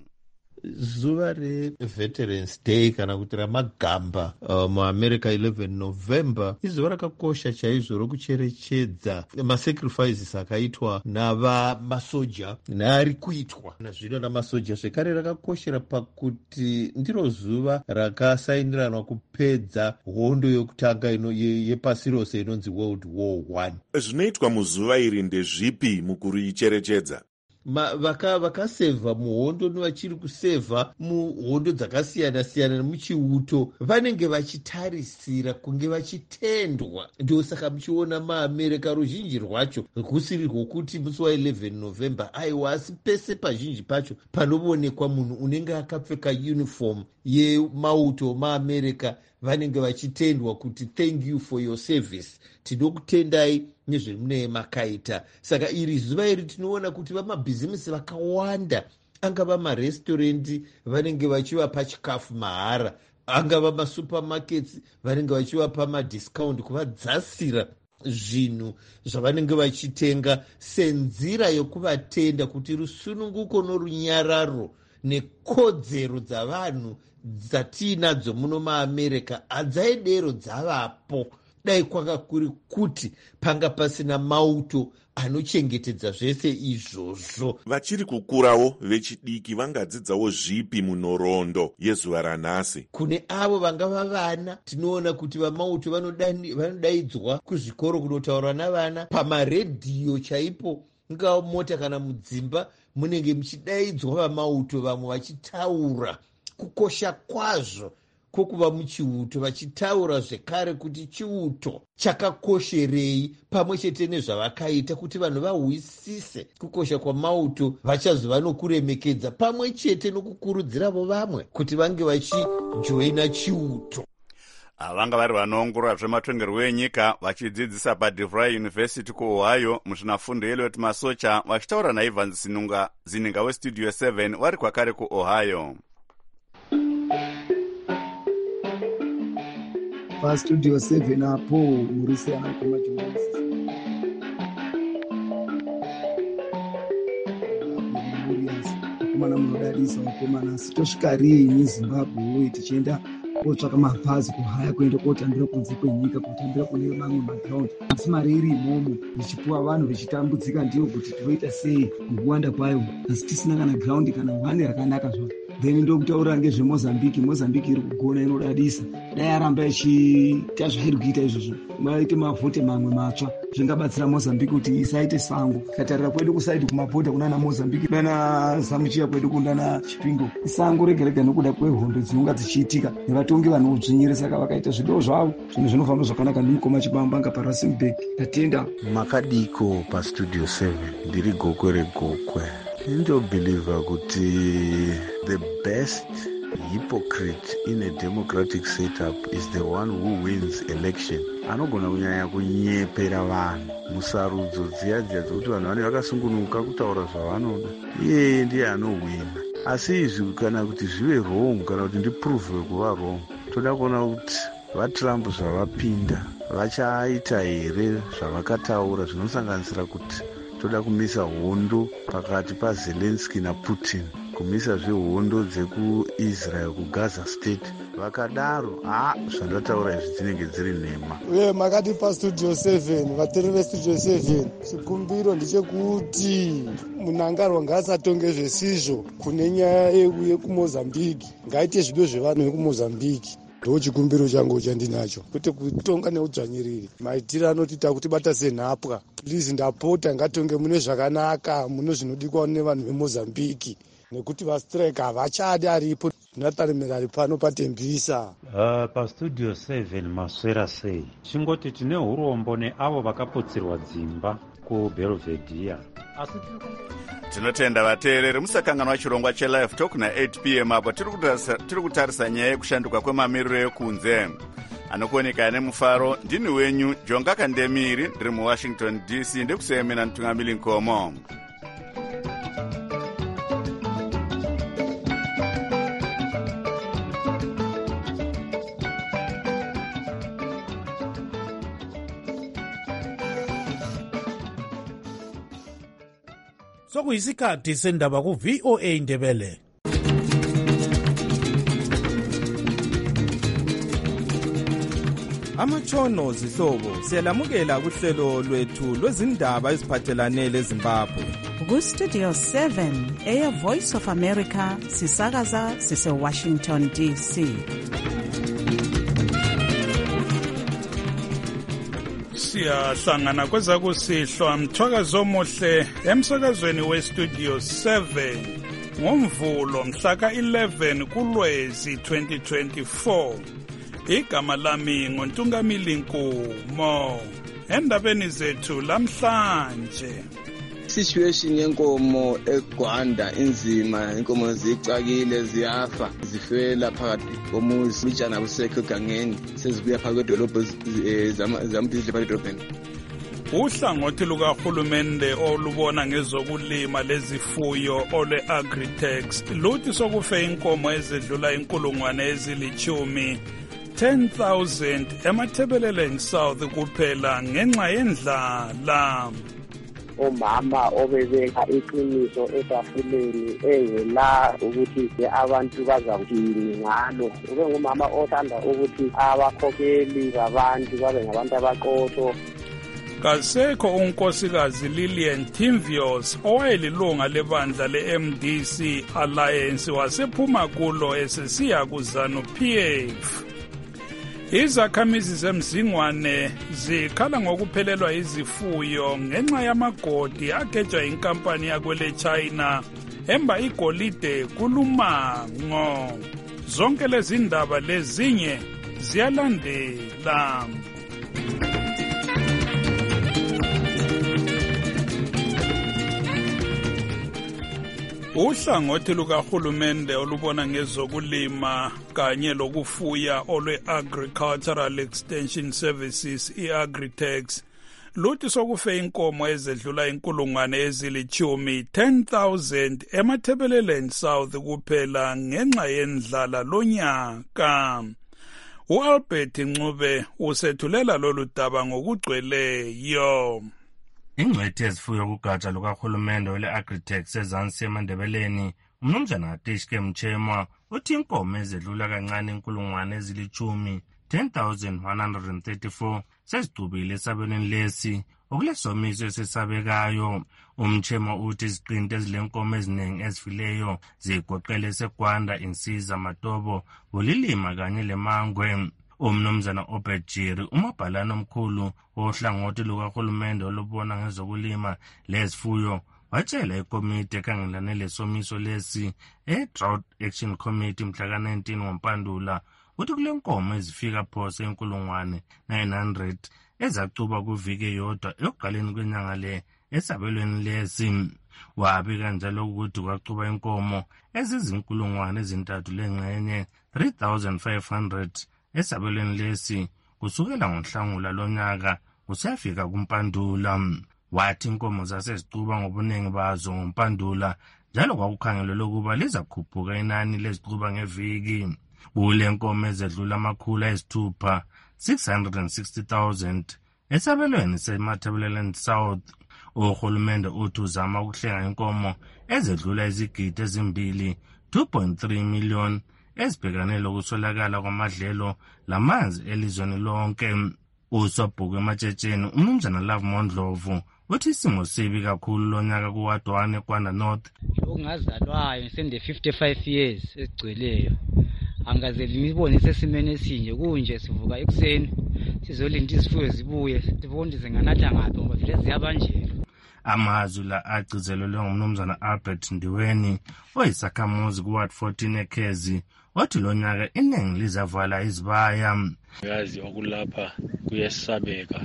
Zuva reVeterans Day kana kuti ramagamba uh, muamerica eleven November izuva rakakosha chaizvo rokucherechedza masacrifices akaitwa navamasoja neari kuitwa nazvino namasoja. Zvekare rakakoshera pakuti ndiro zuva rakasainiranwa kupedza hondo yokutanga yepasi rose inonzi World War One. Zvinoitwa muzuva iri ndezvipi mukuricherechedza? vakasevha vaka muhondo nevachiri kusevha muhondo dzakasiyana-siyana nemuchiuto vanenge vachitarisira kunge vachitendwa. Ndosaka muchiona maamerica ruzhinji rwacho kusiri rwokuti musi wa eleven November aiwa, asi pese pazhinji pacho panoonekwa munhu unenge akapfeka uniform yemauto maamerica vanenge vachitendwa kuti thank you for your service, tinokutendai nezvemunee makaita. Saka iri zuva iri tinoona kuti vamabhizimisi vakawanda, angava marestorandi vanenge vachivapa chikafu mahara, angava masupermarkets vanenge vachivapa madiscount kuvadzasira zvinhu zvavanenge vachitenga senzira yokuvatenda kuti rusununguko norunyararo nekodzero dzavanhu dzatiinadzo muno maamerica adzaidero dzavapo. Dai kwanga kuri kuti panga pasina mauto anochengetedza zvese izvozvo. Vachiri kukurawo vechidiki vangadzidzawo zvipi munhoroondo yezuva ranhasi? Kune avo vangava vana, tinoona kuti vamauto vanodaidzwa kuzvikoro kunotaurwa navana, pamaredhiyo chaipo, ngava mota kana mudzimba munenge muchidaidzwa vamauto, vamwe vachitaura kukosha kwazvo kwokuva muchiuto, vachitaura zvekare kuti chiuto chakakosherei pamwe chete nezvavakaita kuti vanhu vahwisise kukosha kwamauto, vachazova nokuremekedza pamwe chete nokukurudziravo vamwe kuti vange vachijoina chiuto. Vanga vari vanoongorora zvematongerwo enyika vachidzidzisa paDeVry University kuOhio muzvinafundo yeLwet Masocha, vachitaura naEvans Zininga westudio seven vari kwakare kuOhio. pastudio seven apo murisiyana kwemajournalists vakomana munodadisa vakomana sitosvika riini Zimbabwe tichienda kotsvaka mabhazi kuhaya kuenda kotambira kunze kwenyika, kutambira kune mamwe magraundi, asi mari iri imomo ichipuwa vanhu vechitambudzika ndiyo kuti toita sei mukuwanda kwayo, asi tisina kana graundi kana hwane rakanaka zvavo. Then ndokutaura ngezvemozambique. Mozambique iri kugona, inodadisa. Dai aramba ichiita zvairi kuita izvozvo, vaite mavhote mamwe matsva zvingabatsira Mozambique kuti isaite sango. Katarira kwedu kusaidi kumabhodha kunana Mozambique nana Samuchia kwedu kunana Chipingo, isango rega rega nokuda kwehondo dzinonga dzichiitika nevatongi vanodzvinyira, saka vakaita zvido zvavo zvinhu zvinofamba zvakanaka. Ndimukoma Chibamba ngapaRustenburg. Tatenda makadiko pastudio seven. Ndiri gokwe regokwe. Ndobhilivha kuti the best hypocrite in a democratic setup is the one who wins election. Anogona kunyanya kunyepera vanhu musarudzo dziya dziya dzokuti vanhu vanenge vakasungunuka kutaura zvavanoda, iyeye ndiye anowina. Asi izvi kana kuti zvive wrong kana kuti ndiprovwe kuva wrong, toda kuona kuti vaTrump zvavapinda vachaita here zvavakataura, zvinosanganisira kuti toda kumisa hondo pakati paZelensky naPutin, kumisa zvehondo dzekuIsrael kuGaza state. Vakadaro ha zvandataura izvi dzinenge dziri nhema. Uye makati pastudio seven, vateri vestudio seven, chikumbiro ndechekuti munangarwa ngaasatonge zvisizvo kune nyaya yekumozambique, ngaite zvido zvevanhu vekumozambique. Ndo chikumbiro changu chandinacho, kwete kutonga neudzvanyiriri. Maitiro anotiita kuti bata senhapwa. Please ndapota ngatonge mune zvakanaka, mune zvinodikwa nevanhu veMozambique, nekuti vastrike havachadi aripo. Ndatarimira ari pano patembisa. Uh, pastudio seven maswera sei. Chingoti tine urombo neavo vakaputsirwa dzimba kuBelvedere. Asi tinotenda vateereri musakanganwa chirongwa chelive talk na-eight p m apo tiri kutarisa nyaya yekushanduka kwemamiriro ekunze. Anokuoneka nemufaro ndini wenyu Jonga Kandemiri, ndiri muWashington D C, ndikuseyemena Ntungamili Nkomo. sokuyisikhathi sendaba ku-V O A Ndebele. Amatshono zihlobo siyalamukela kuhlelo lwethu lwezindaba eziphathelane leZimbabwe. Ku-Studio seven, Air Voice of America, sisakaza sise-Washington D C. Siyahlangana kwezakusihlwa mthwakazo omuhle emsakazweni we-Studio seven ngomvulo mhla ka-eleven kuLwezi twenty twenty-four. Igama lami nguNtungamili Nkumo. Endabeni zethu lamhlanje, situation yenkomo eGwanda inzima, inkomo zicakile ziyafa zifela phakathi komuzi bijana busekho egangeni sezibuya phakathi kwedolobho zamabhizinisi phakathi. Uhlangothi lukahulumende olubona ngezokulima lezifuyo ole Agritex luthi sokufe inkomo ezedlula inkulungwane ezilichumi ten thousand emathebeleleni South kuphela ngenxa yendlala. Omama obebeka iqiniso etafuleni engela ukuthi abantu bazawuthini ngalo. Ube ngumama othanda ukuthi abakhokheli babantu babe ngabantu abaqotho. Kasekho unkosikazi Lillian Timvios owayelilunga lebandla le-M D C Alliance wasephuma kulo esesiya kuZANU P F. Izakhamizi zemzingwane zikhala ngokuphelelwa izifuyo ngenxa yamagodi agejwa inkampani yakwele China emba igolide kulumango. Zonke lezi ndaba lezinye ziyalandela. Uhlangothi lukahulumende olubona ngezokulima kanye lokufuya olwe-Agricultural Extension Services i-Agritex luthi sokufe inkomo ezedlula inkulungwane ezilichumi ten thousand emathebeleleni South kuphela ngenxa yendlala lonyaka. U-Albert Ncube usethulela lolu daba ngokugcweleyo. Ingcwethi ezifuyo kugatsha lukahulumende ole-Agritex ezansi eMandebeleni, umnumzana Tishke Mchema, uthi inkomo ezedlula kancane inkulungwane ezilichumi ten thousand one hundred thirty-four sezigcubile esabelweni lesi okulesomiso esesabekayo. Umchema uthi iziqinti ezilenkomo eziningi ezifileyo zigoqele eseGwanda, Insiza, Matobo, Bulilima kanye leMangwe. Umnumzana Obejiri umabhalane omkhulu wohlangothi lukahulumende olubona ngezokulima lezifuyo watshela ikomiti ekhangelane lesomiso lesi e-Drought Action Committee mhla ka nineteen ngoMpandula uthi kule nkomo ezifika phose inkulungwane nine hundred ezacuba kuviki eyodwa ekuqaleni kwenyanga le esabelweni lesi. Wabika njalo ukuthi kwacuba inkomo ezizinkulungwane ezintathu lengxenye three thousand five hundred esabelweni lesi kusukela ngoNhlangula lonyaka kusafika kuMpandula. Wathi inkomo zasezicuba ngobuningi bazo ngoMpandula njalo kwakukhangelelwe ukuba lizakhuphuka inani lezicuba ngeviki. Kule nkomo ezedlula amakhulu ayisithupha six hundred sixty thousand esabelweni seMathebeleleni South. Uhulumende uthi uzama ukuhlenga inkomo ezedlula izigidi ezimbili two point three million ezibhekane lokuswelakala kwamadlelo lamanzi elizweni lonke. Usobhuku ematshetsheni umnumzana Love Mondlovu uthi isimo sibi kakhulu lonyaka kuwadwane eGwanda North. Okungazalwayo sende fifty-five years egcweleyo angaze limibone sesimene esinje kunje sivuka ekuseni sizolinda izifuyo zibuye sibone zinganatha ngaphi ngoba vele ziyabanjela. Amazwi la agcizelelwe ngumnumzana Albert Ndiweni oyisakhamuzi kuward fourteen eKhezi othi lonyaka iningi lizavala izibaya. Yazi okulapha kuyesabeka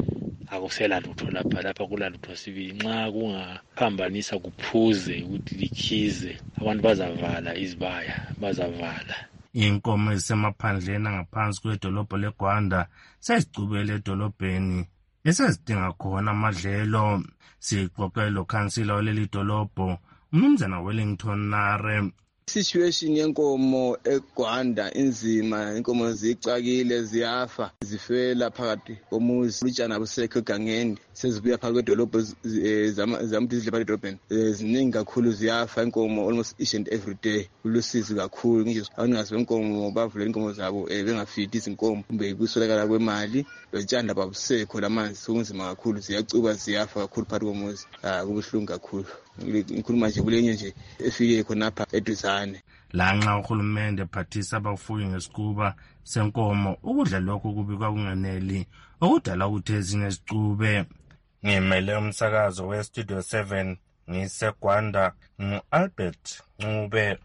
akusela lutho lapha lapha kulalutho sibili nxa kungaphambanisa kuphuze ukuthi likhize abantu bazavala izibaya bazavala. Inkomo ezisemaphandleni ngaphansi kwedolobho leGwanda sezicubele edolobheni esezidinga khona amadlelo. Sixoxe lo khansila waleli dolobho umnumzana Wellington Nare Situation yenkomo eGwanda inzima, inkomo zicakile ziyafa zifela phakathi komuzi lutshana abusekho egangeni sezibuya phakathi kwedolobho zamuntu izidle edolobheni ziningi kakhulu ziyafa inkomo almost each and every day. Ulusizi kakhulu ngisho abaningazi benkomo bavule inkomo zabo bengafidi izinkomo kumbe kuswelakala kwemali lutshana babusekho lamanzi kunzima kakhulu ziyacuba ziyafa kakhulu phakathi komuzi. Ah kubuhlungu kakhulu ngikhuluma nje kulenye nje efike khonapha eduzane. Lanxa uhulumende ephathisa abafuyi ngesikuba senkomo ukudla lokho kubikwa kunganeli okudala ukuthi ezinye zicube. Ngimele umsakazo we-Studio seven ngiseGwanda ngu-Albert Ncube.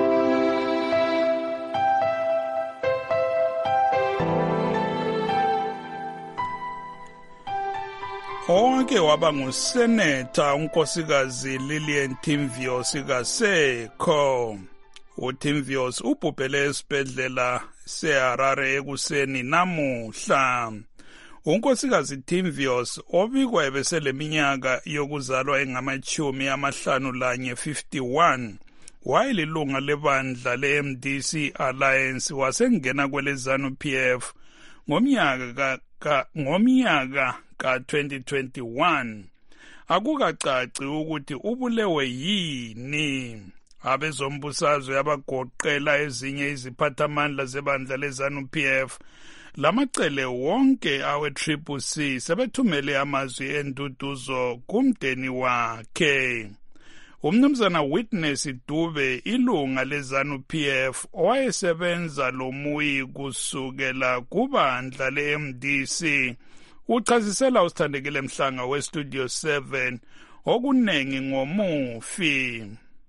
Onke waba nguseneta unkosikazi Lillian Timvios kasekho. uTimvios ubhubhele esibhedlela seHarare ekuseni namuhla. Unkosikazi Timvios obikwa ebeseleminyaka yokuzalwa engamachumi amahlanu lanye fifty-one wayelilunga lebandla le-M D C Alliance wasengena kwele ZANU P F ngomnyaka ka ngomnyaka ka twenty twenty-one. Akukacaci ukuthi ubulewe yini. Abezombusazwe abagoqela ezinye iziphathamandla zebandla le-ZANU P F lamacele wonke awe-Triple C sebethumele amazwi enduduzo kumdeni wakhe. Umnumzana Witness Dube ilunga le-ZANU P F owayesebenza lomuyi kusukela kubandla le-M D C uchazisela usithandekile Mhlanga we-Studio seven okunengi ngomufi.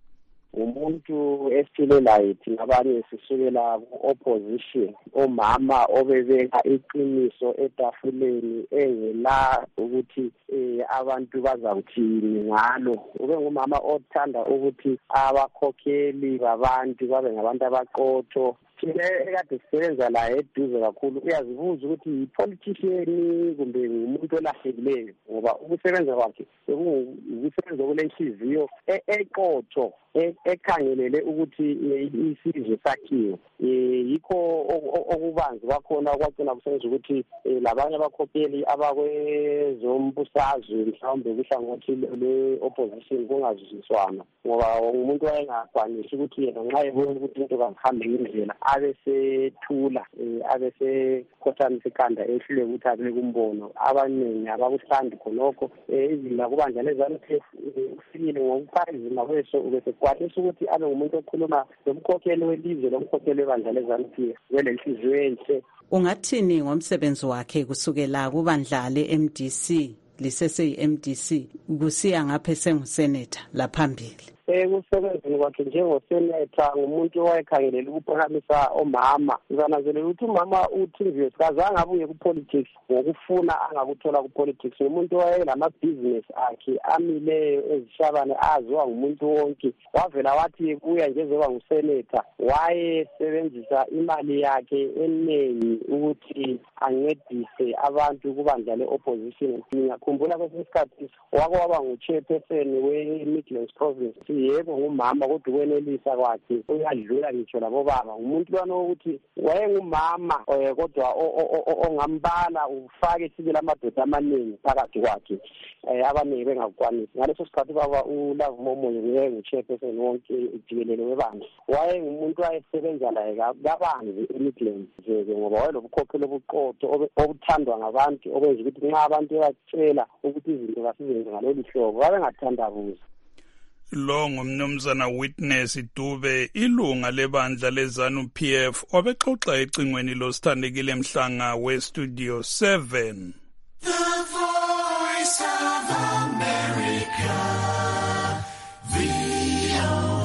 Umuntu esithilelayo thina abanye sisukela ku-opposition, omama obebeka iqiniso etafuleni engela ukuthi eh, abantu bazawuthini ngalo. Ube ngumama othanda ukuthi abakhokheli babantu babe ngabantu abaqotho. Thina ekade sisebenza la eduze kakhulu uyazibuza ukuthi yi-politician kumbe umuntu olahlekileyo, ngoba ukusebenza kwakhe ukusebenza kule nhliziyo eqotho ekhangelele ukuthi isizwe sakhiwe. Yikho okubanzi bakhona okwagcina kusenza ukuthi labanye abakhokheli abakwezombusazwe mhlawumbe kuhlangothi le-opposition kungazwisiswana, ngoba umuntu wayengakwanisi ukuthi yena nxa ebona ukuthi into kazihambe ngendlela abesethula abesekhothamisa ikhanda ehlule ukuthi abe kumbono. Abaningi abakuhlandi khonokho izila kubandla le-ZANU P F ufikile ngokuphazima kweso ubesekwanisa ukuthi abe ngumuntu okhuluma nomkhokheli welizwe lomkhokheli webandla le-ZANU P F kwele nhliziyo enhle. Ungathini ngomsebenzi wakhe kusukela kubandla le-M D C lisese-M D C kusiya ngapha senguseneta laphambili? Ekusebenzini kwakhe njengoseneta ngumuntu owayekhangelela ukuphakamisa omama. Uzananzelela ukuthi umama uTimvios kazange abuye kupolitics ngokufuna angakuthola kupolitics. Umuntu owayelamabhizinesi akhe amileyo ezishabane aziwa ngumuntu wonke. Wavela wathi kuya njengoba nguseneta wayesebenzisa imali yakhe eningi ukuthi ancedise abantu kubandla le-opposition. Ngiyakhumbula kwesinye isikhathi wake waba ngu-chairperson we-Midlands Province. Yebo ngumama kodwa ukwenelisa kwakhe uyadlula ngitsho labo baba. Umuntu lwana ukuthi wayengumama kodwa ongambala ufake sibili amadoda amaningi phakathi kwakhe abaningi bengakwanisi. Ngaleso sikhathi baba uLove Momoyo njengo-chairperson wonke jikelele webandla wayengumuntu wayesebenza laye kabanzi eMidlands nje, ngoba wayelobukhokheli obuqotho obuthandwa ngabantu obenza ukuthi nxa abantu batshela ukuthi izinto kasizenze ngalolu hlobo babengathandabuza. Lo ngumnumzana Witness Dube ilunga lebandla le-ZANU P F obexoxa ecingweni losithandekile Mhlanga we-Studio seven. The Voice of America, V O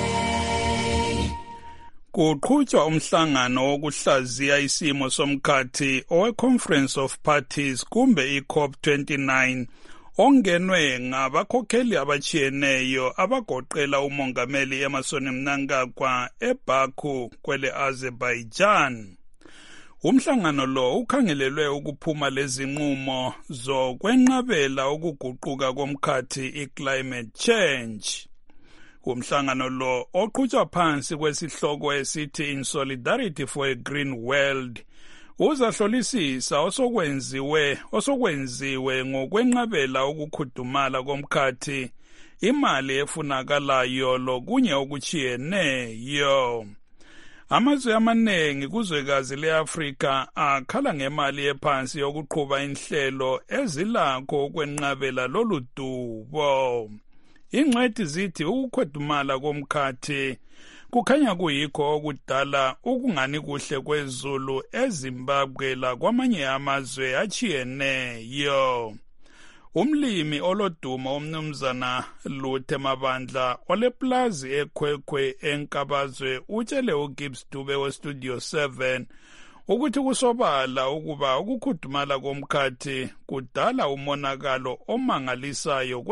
A. Kuqhutshwa umhlangano wokuhlaziya isimo somkhathi owe-Conference of Parties kumbe i-COP twenty-nine ongenwe ngabakhokheli abachiyeneyo abagoqela umongameli Emmerson Mnangagwa eBaku kwele Azerbaijan. Umhlangano lo ukhangelelwe ukuphuma lezinqumo zokwenqabela ukuguquka komkhathi i-climate change. Umhlangano lo oqhutshwa phansi kwesihloko esithi In Solidarity for a Green World uzahlolisisa osokwenziwe osokwenziwe ngokwenqabela ukukhudumala komkhathi, imali efunakalayo lokunye okuchiyeneyo. Amazwe amaningi kuzwekazi le-Afrika akhala ngemali ephansi yokuqhuba inhlelo ezilakho ukwenqabela lolu dubo. Ingcwethi zithi ukukhudumala komkhathi kukhanya kuyikho okudala ukungani kuhle kwezulu eZimbabwe lakwamanye amazwe achiyeneyo. Umlimi olodumo umnumzana Luthe Mabandla oleplazi eKhwekhwe eNkabazwe utshele uGibbs Dube weStudio seven ukuthi kusobala ukuba ukukhudumala komkhathi kudala umonakalo omangalisayo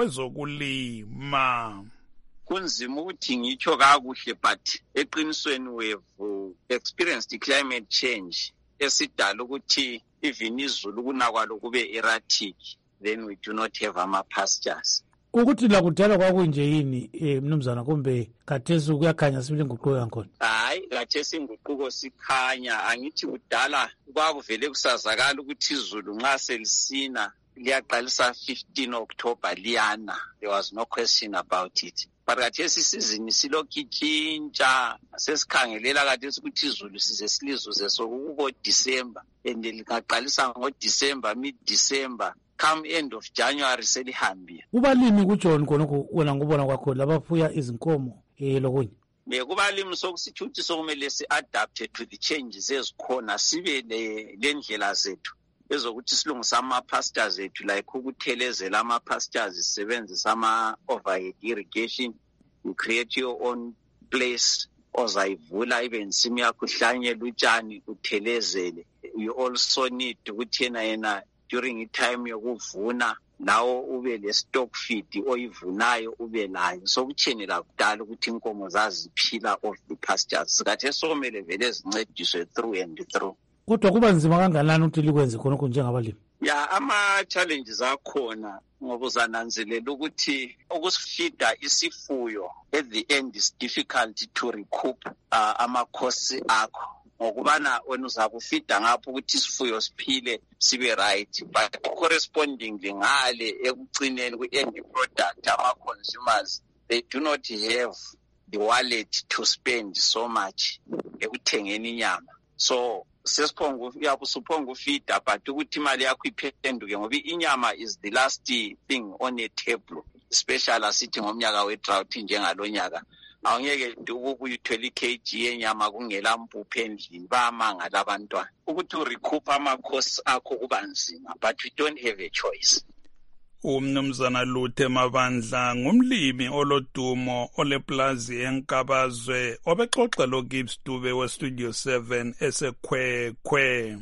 kwezokulima. Kunzima ukuthi ngitsho kakuhle but eqinisweni we've experienced climate change esidala ukuthi even izulu kunakwalo kube erratic, then we do not have ama pastures. Ukuthi la kudala kwakunje yini eh mnumzana kumbe khathesi kuyakhanya sibile nguquko yakhona? Hayi, khathesi inguquko sikhanya, angithi kudala kwakuvele kusazakala ukuthi izulu nxa selisina liyaqalisa fifteen October liyana. There was no question about it. But khathesi isizini silokhu itshintsha, sesikhangelela khathesi ukuthi izulu size silizuze sokuko December and likaqalisa ngo December, mid December, come end of January selihambile. Kubalimi kuJohn khonokho wena ngubona kwakho labafuya izinkomo eh lokunye. Bekubalimi sokusithi ukuthi sokumele si adapt to the changes ezikhona, sibe lendlela zethu ezokuthi silungisa ama pastures ethu like ukuthelezela ama pastures, sisebenzisa ama overhead irrigation, you create your own place ozayivula ibe insimi yakho uhlanyela utshani uthelezele. You also need ukuthi yena yena during time yokuvuna nawo ube le stock feed oyivunayo ube layo, so kuchenela kudala ukuthi inkomo zaziphila of the pastures. Sikathe sokumele vele zincediswe through and through. Kodwa kuba nzima kangakanani ukuthi likwenze khonokho njengabalimi? Ya, ama challenges akhona ngoba uzananzelela ukuthi ukusifida isifuyo at the end is difficult to recoup uh, ama costs akho, ngokubana wena uzakufida ngapho ukuthi isifuyo siphile sibe right, but correspondingly ngale ekugcineni ku-end product ama consumers they do not have the wallet to spend so much ekuthengeni inyama. So sesiphongo uyabusuphonga ufida but ukuthi imali yakho iphenduke ngoba inyama is the last thing on a table, especially asithi ngomnyaka we-drought njengalonyaka awungeke ukuyithwela i-kg yenyama kungela mpuphu endlini, bayamangala abantwana. Ukuthi urecoup ama-costs akho kuba nzima but we don't have a choice. Umnumzana Luthe Mabandla ngumlimi olodumo oleplazi eNkabazwe obexoxa lo Gibbs Dube weStudio seven eseKhwekhwe.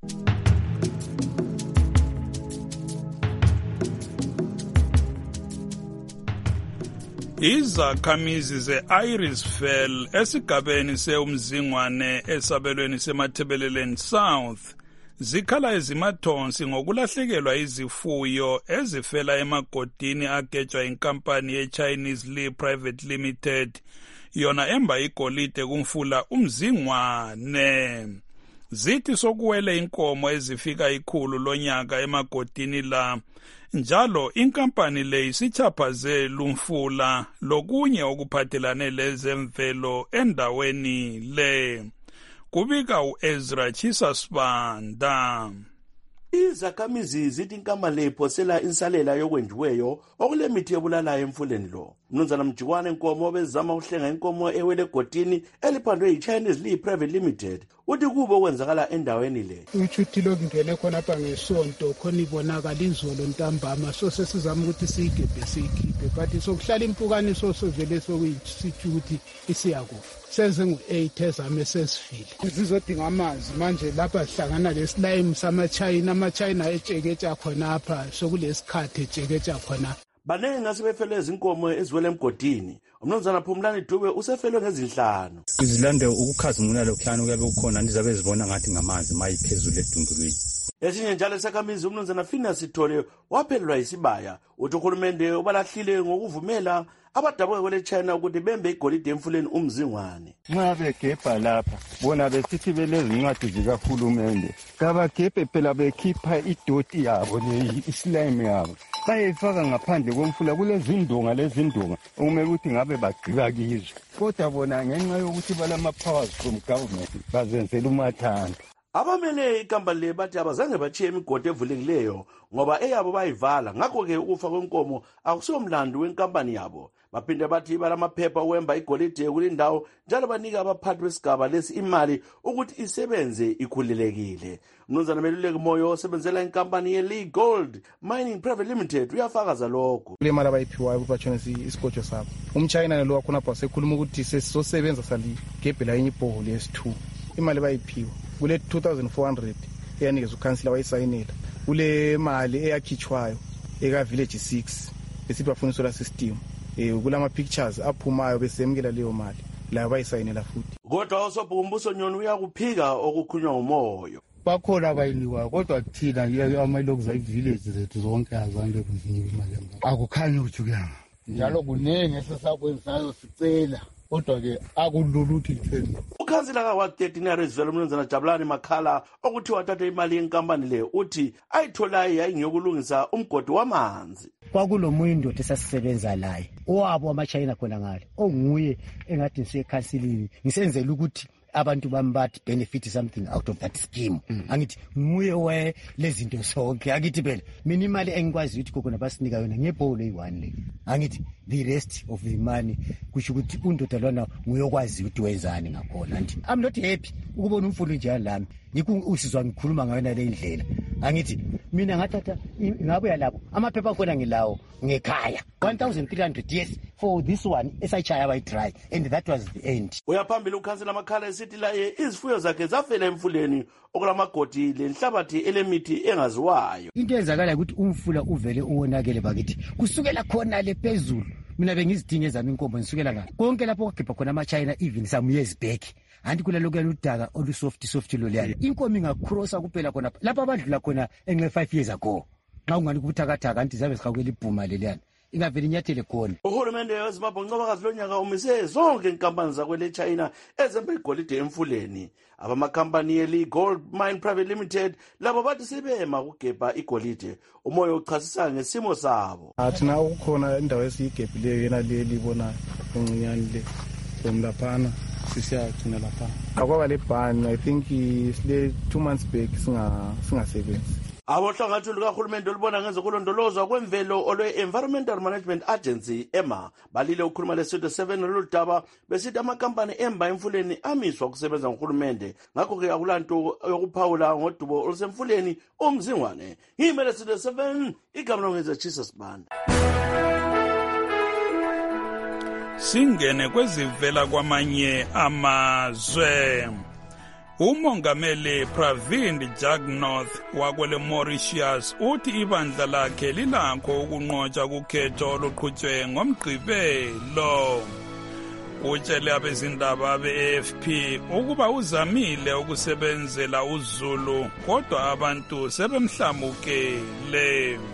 Izakhamizi ze-Irisfell esigabeni seumzingwane esabelweni semathebeleleni South zikhala ezimathonsi ngokulahlekelwa izifuyo ezifela emagodini agejwa inkampani ye-Chinese Lee Private Limited yona emba igolide kumfula umzingwane. Zithi sokuwele inkomo ezifika ikhulu lonyaka emagodini la, njalo inkampani le isichaphaze lumfula lokunye okuphathelane lezemvelo endaweni le. Kubika uEzra Chisasibanda. Izakhamizi zithi inkampani le iphosela insalela yokwenjiweyo okulemithi ebulalayo emfuleni lo. Mnumzana Mjikwane Nkomo bezama ukuhlenga inkomo ewele egodini eliphandwe yi-Chinese Lee Private Limited uthi kubo kwenzakala endaweni le. Uchuthi lokungene khona apha ngesonto khona ibonakala inzolo ntambama, so sesizama ukuthi siyigebhe siyikhiphe but sokuhlala impukaniso sovele sokuyisithi ukuthi isiyakufa. Senze ngu-eight ezame sesifile zizodinga amanzi manje lapha sihlangana lesilime sama-China ama-China etsheketsha khona apha sokulesikhathi etsheketsha khona. Baningi ngasebefele izinkomo eziwele emgodini. Umnumzana Phumlani Dube usefelwe ngezinhlanu. Izilande ukukhazimula lokuhlanu kuyabe kukhona ndizabe zibona ngathi ngamanzi mayiphezulu edumbulweni. esinye njalo sekhamizi umnumzana Phineas Sithole waphelelwa yisibaya uthi uhulumende ubalahlile ngokuvumela abadabuka kwele China ukuthi bembe igolide emfuleni umzingwane. Nxa begebha lapha bona besithi belezincwadi zikahulumende kabagebhe phela bekhipha idoti yabo ne-slime yabo bayifaka ngaphandle komfula kulezindonga lezindonga okumele ukuthi ngabe bagqiba kizo, kodwa bona ngenxa yokuthi balama-powers from government bazenzela umathanda. Abamele ikamba le bathi abazange bachiye imigodi evulekileyo ngoba eyabo bayivala, ngakho-ke ukufa kwenkomo akusiyo mlando wenkampani yabo. Baphinde bathi balamaphepha okwemba igolide kulindawo njalo banika abaphathi besigaba lesi imali ukuthi isebenze ikhululekile. Mnumzana Meluleki Moyo osebenzela inkampani ye-Lee Gold Mining Private Limited uyafakaza lokho. Kule mali abayiphiwayo ukubachonisa isipotsho sabo. Umchina lo wakhona phose ekhuluma ukuthi sesizosebenza saligebhe la enye ibhoholi yesi two. Imali bayiphiwa kule two thousand four hundred eyanikezwa ukhansila wayisayinela. Kule mali eyakhitshwayo eka village six besithi bafuna solar system. Eh kulama pictures aphumayo besemkela leyo mali la bayisayinela futhi. Kodwa osobhukumbuso Nyoni uyakuphika okukhunywa ngumoyo. Bakhona abayiliwayo kodwa thina ama-logs village zethu zonke azange kuziwe imali yamva. Akukhanyi ukuthi kuyanga. Njalo kunenge esesakwenzayo sicela kodwa-ke akulula ukuthi litheni. Ukhansila ka-Ward thirteen yaRiceville umnumzana Jabulani Makhala okuthi wathatha imali yenkampani le uthi ayitholayo yayingeyokulungisa umgodi wamanzi. Kwakulomunye indoda esasisebenza laye owabo amachina khona ngale onguye engathi ngisekhansilini ngisenzela ukuthi abantu bambathi benefit something out of that scheme. Mm. Angithi nguye we lezinto sonke akithi phela mina imali engikwazi ukuthi kokona basinika yona ngebhowl eyi-one le angithi the rest of the money kusho ukuthi undoda lona nguyokwazi ukuthi wenzani ngakhona nti I'm not happy ukubona umfundo njalo lami ngikho usizwa ngikhuluma ngayo nale indlela angithi mina ngathatha ngabuya lapho amaphepha akhona ngilawo ngekhaya one thousand three hundred yes for this one esayitshaya abayi-dry and that was the end. Uyaphambili ukhansila Makhala esithi laye izifuyo zakhe zafela emfuleni okulamagodi lenhlabathi elemithi engaziwayo. Into enzakala ukuthi umfula uvele uwonakele bakithi kusukela khona le phezulu mina bengizidinge zami inkomo nisukela ngapha konke lapho kwagebha khona amachina even some years back anti kulalokuyana udaka olusoft soft loliyana inkomo ingakrosa kuphela khona lapho abadlula khona enxe five years ago nxa ungani kubuthakathaka anti zabe zihawukela ibhuma leliyana ingavele inyathele khona. Uhulumende weZimbabwe Ncobakazi lonyaka umise zonke inkampani zakwele China ezemba igolide emfuleni. Abamakhampani ye-Lee Gold Mine Private Limited labo bathi sebema ukugebha igolide. Umoyo uchasisa ngesimo sabo. Athina ukukhona indawo esiyigebhileyo yena le libonayo encinyane le omlaphana sisiyathina lapha. Akwaba le ban I think sile two months back singa singasebenzi. Abohlangathu lukahulumende olubona ngezokulondolozwa kwemvelo olwe-Environmental Management Agency EMA balile ukhuluma leSudo seven loludaba besithi amakampani emba emfuleni amiswa kusebenza ngohulumende ngakho-ke akulanto yokuphawula ngodubo olusemfuleni umzingwane. Ngiyimele Sudo seven igama longeza Jesus Banda. Singene kwezivela kwamanye amazwe. Umongameli Pravind Jugnauth wakwele Mauritius uthi ibandla lakhe lilakho ukunqotsha kukhetho oluqhutywe ngomgqibelo. Utshele abezindaba be-A F P ukuba uzamile ukusebenzela uZulu kodwa abantu sebemhlamukele.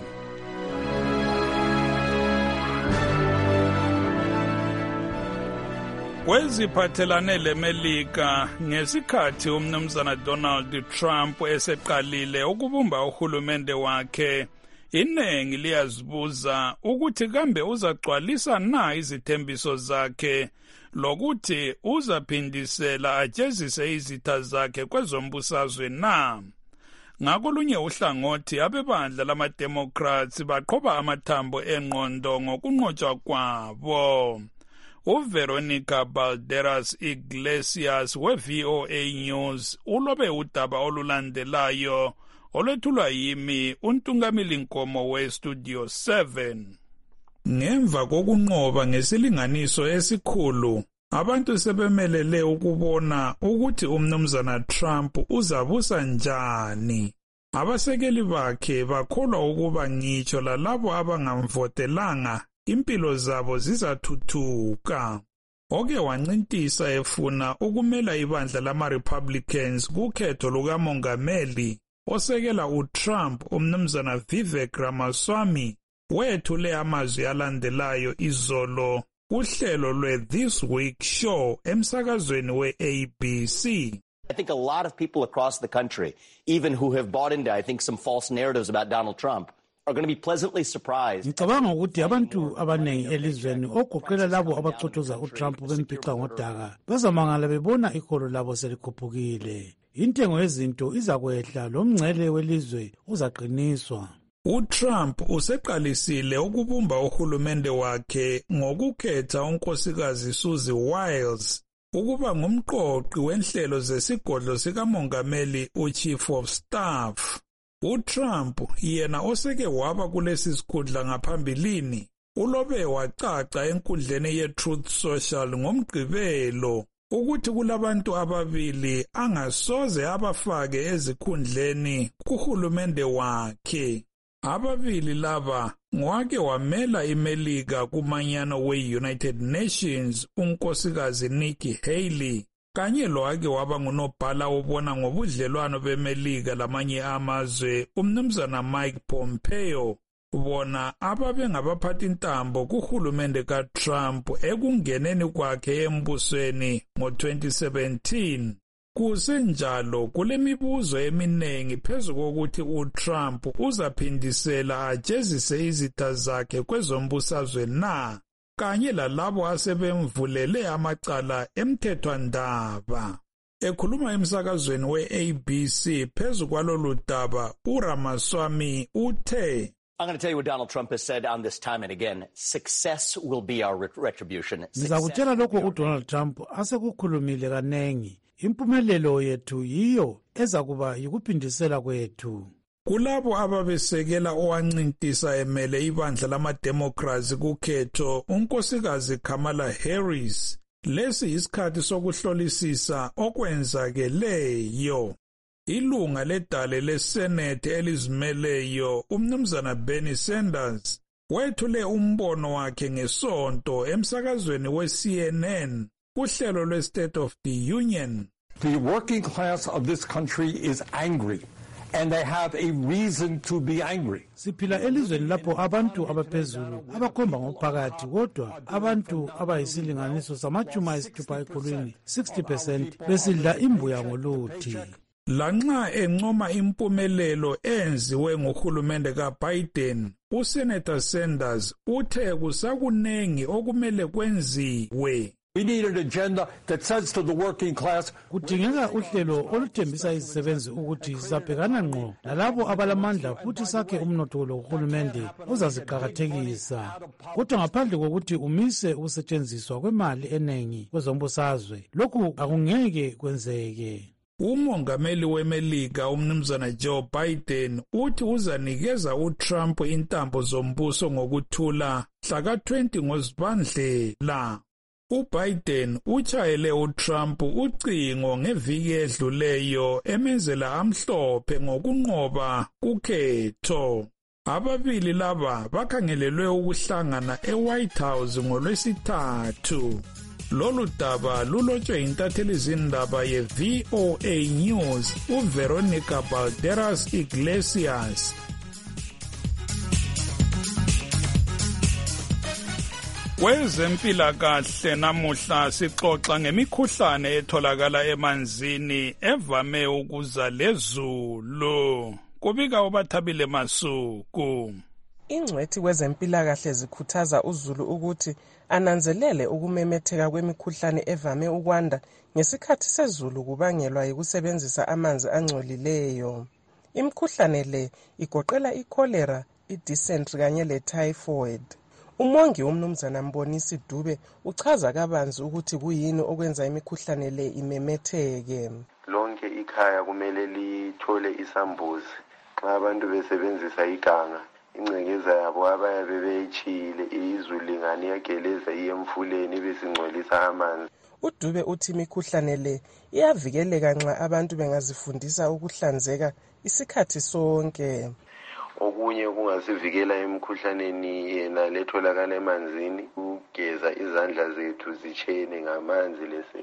Kweziphathelane leMelika ngesikhathi umnumzana Donald Trump eseqalile ukubumba uhulumende wakhe, inengi liyazibuza ukuthi kambe uzagcwalisa na izithembiso zakhe lokuthi uzaphindisela ajezise izitha zakhe kwezombusazwe na. Ngakolunye uhlangothi abebandla lama-Democrats baqhoba amathambo engqondo ngokunqotshwa kwabo. uVeronica Balderas Iglesias we-V O A News ulobe udaba olulandelayo olwethulwa yimi uNtungamili Nkomo we-Studio seven. Ngemva kokunqoba ngesilinganiso esikhulu, abantu sebemelele ukubona ukuthi umnumzana Trump uzabusa njani. Abasekeli bakhe bakholwa ukuba ngitsho lalabo abangamvotelanga impilo zabo zizathuthuka. Oke wancintisa efuna ukumela ibandla lama-Republicans kukhetho lukamongameli osekela uTrump umnumzana Vivek Ramaswamy wethule amazwi alandelayo izolo uhlelo lwe-This Week Show emsakazweni we-A B C. I think a lot of people across the country, even who have bought into, I think, some false narratives about Donald Trump, are going to be pleasantly surprised. Ngicabanga ukuthi abantu abanengi elizweni ogoqela labo abacotoza uTrump bemphica ngodaka bazamangala bebona ikholo labo selikhuphukile. Intengo yezinto izakwehla lomngcele welizwe uzaqiniswa. uTrump useqalisile ukubumba uhulumende wakhe ngokukhetha unkosikazi Susie Wiles ukuba ngumqoqi wenhlelo zesigodlo sikamongameli uChief of Staff. uTrump yena oseke waba kulesi sikhundla ngaphambilini ulobe wacaca enkundleni ye-Truth Social ngomgqibelo ukuthi kulabantu ababili angasoze abafake ezikhundleni kuhulumende wakhe. Ababili laba ngwake wamela iMelika kumanyano we-United Nations unkosikazi Nikki Haley kanye lowake waba ngunobhala obona ngobudlelwano beMelika lamanye amazwe umnumzana Mike Pompeo bona ababe ngabaphathi intambo kuhulumende kaTrump ekungeneni kwakhe embusweni ngo-twenty seventeen. Kusenjalo kulemibuzo eminengi phezu kokuthi uTrump uzaphindisela ajezise izitha zakhe kwezombusazwe na kanye lalabo asebemvulele amacala emthethwandaba. Ekhuluma emsakazweni we-A B C phezu kwalolu daba uRamaswamy uthe, I'm going to tell you what Donald Trump has said on this time and again. Success will be our retribution. Ngizakutshela lokho uDonald Trump asekukhulumile kanengi. Impumelelo yethu yiyo ezakuba yikuphindisela kwethu. Kulabo ababesekela owancintisa emele ibandla lama-Democrats kukhetho unkosikazi Kamala Harris, lesi isikhathi sokuhlolisisa okwenzakeleyo. Ilunga ledale leSenate elizimeleyo umnumzana Bernie Sanders wethule umbono wakhe ngesonto emsakazweni we-C N N uhlelo lwe-State of the Union. The working class of this country is angry, and they have a reason to be angry. Siphila elizweni lapho abantu abaphezulu abakhomba ngophakathi kodwa abantu abayisilinganiso samachuma isithupha ekhulwini sixty percent besidla imbuya ngoluthi. Lanxa encoma impumelelo enziwe nguhulumende kaBiden, uSenator Sanders uthe kusakunengi okumele kwenziwe. We need an agenda that says to the working class, kudingeka uhlelo oluthembisa izisebenzi ukuthi sizabhekana ngqo nalabo abalamandla futhi sakhe umnotho lohulumende uzaziqakathekisa. Kodwa ngaphandle kokuthi umise ukusetshenziswa kwemali eningi kwezombusazwe, lokhu akungeke kwenzeke. Umongameli weMelika umnumzana Joe Biden uthi uzanikeza uTrump intambo zombuso ngokuthula mhla twenty ngoZibandlela. uBiden utshayele uTrump ucingo ngeviki edluleyo emenzela amhlophe ngokunqoba kukhetho. Ababili laba bakhangelelwe ukuhlangana eWhite House ngolwesithathu. Lolu daba lulotshwe intatheli zindaba ye-V O A News uVeronica Balderas Iglesias. Kwezempilakahle namuhla sixoxa ngemikhuhlane etholakala emanzini evame ukuza lezulu. Kubika uBathabile Masuku. Ingcwethi kwezempilakahle zikhuthaza uZulu ukuthi ananzelele ukumemetheka kwemikhuhlane evame ukwanda ngesikhathi sezulu kubangelwa yikusebenzisa amanzi angcolileyo. Imikhuhlane le igoqela i-cholera, i-dysentery kanye le-typhoid. Umongi umnumzana Mbonisi Dube uchaza kabanzi ukuthi kuyini okwenza imikhuhlane le imemetheke. Lonke ikhaya kumele lithole isambuzi xa abantu besebenzisa iganga. Ingcekeza yabo abayabe beyitshile izulu lingani yageleza iyemfuleni besingcolisa amanzi. uDube uthi imikhuhlane le iyavikeleka nxa abantu bengazifundisa ukuhlanzeka isikhathi sonke. Okunye kungasivikela emikhuhlaneni yena letholakala emanzini, ugeza izandla zethu zichene ngamanzi lesepa.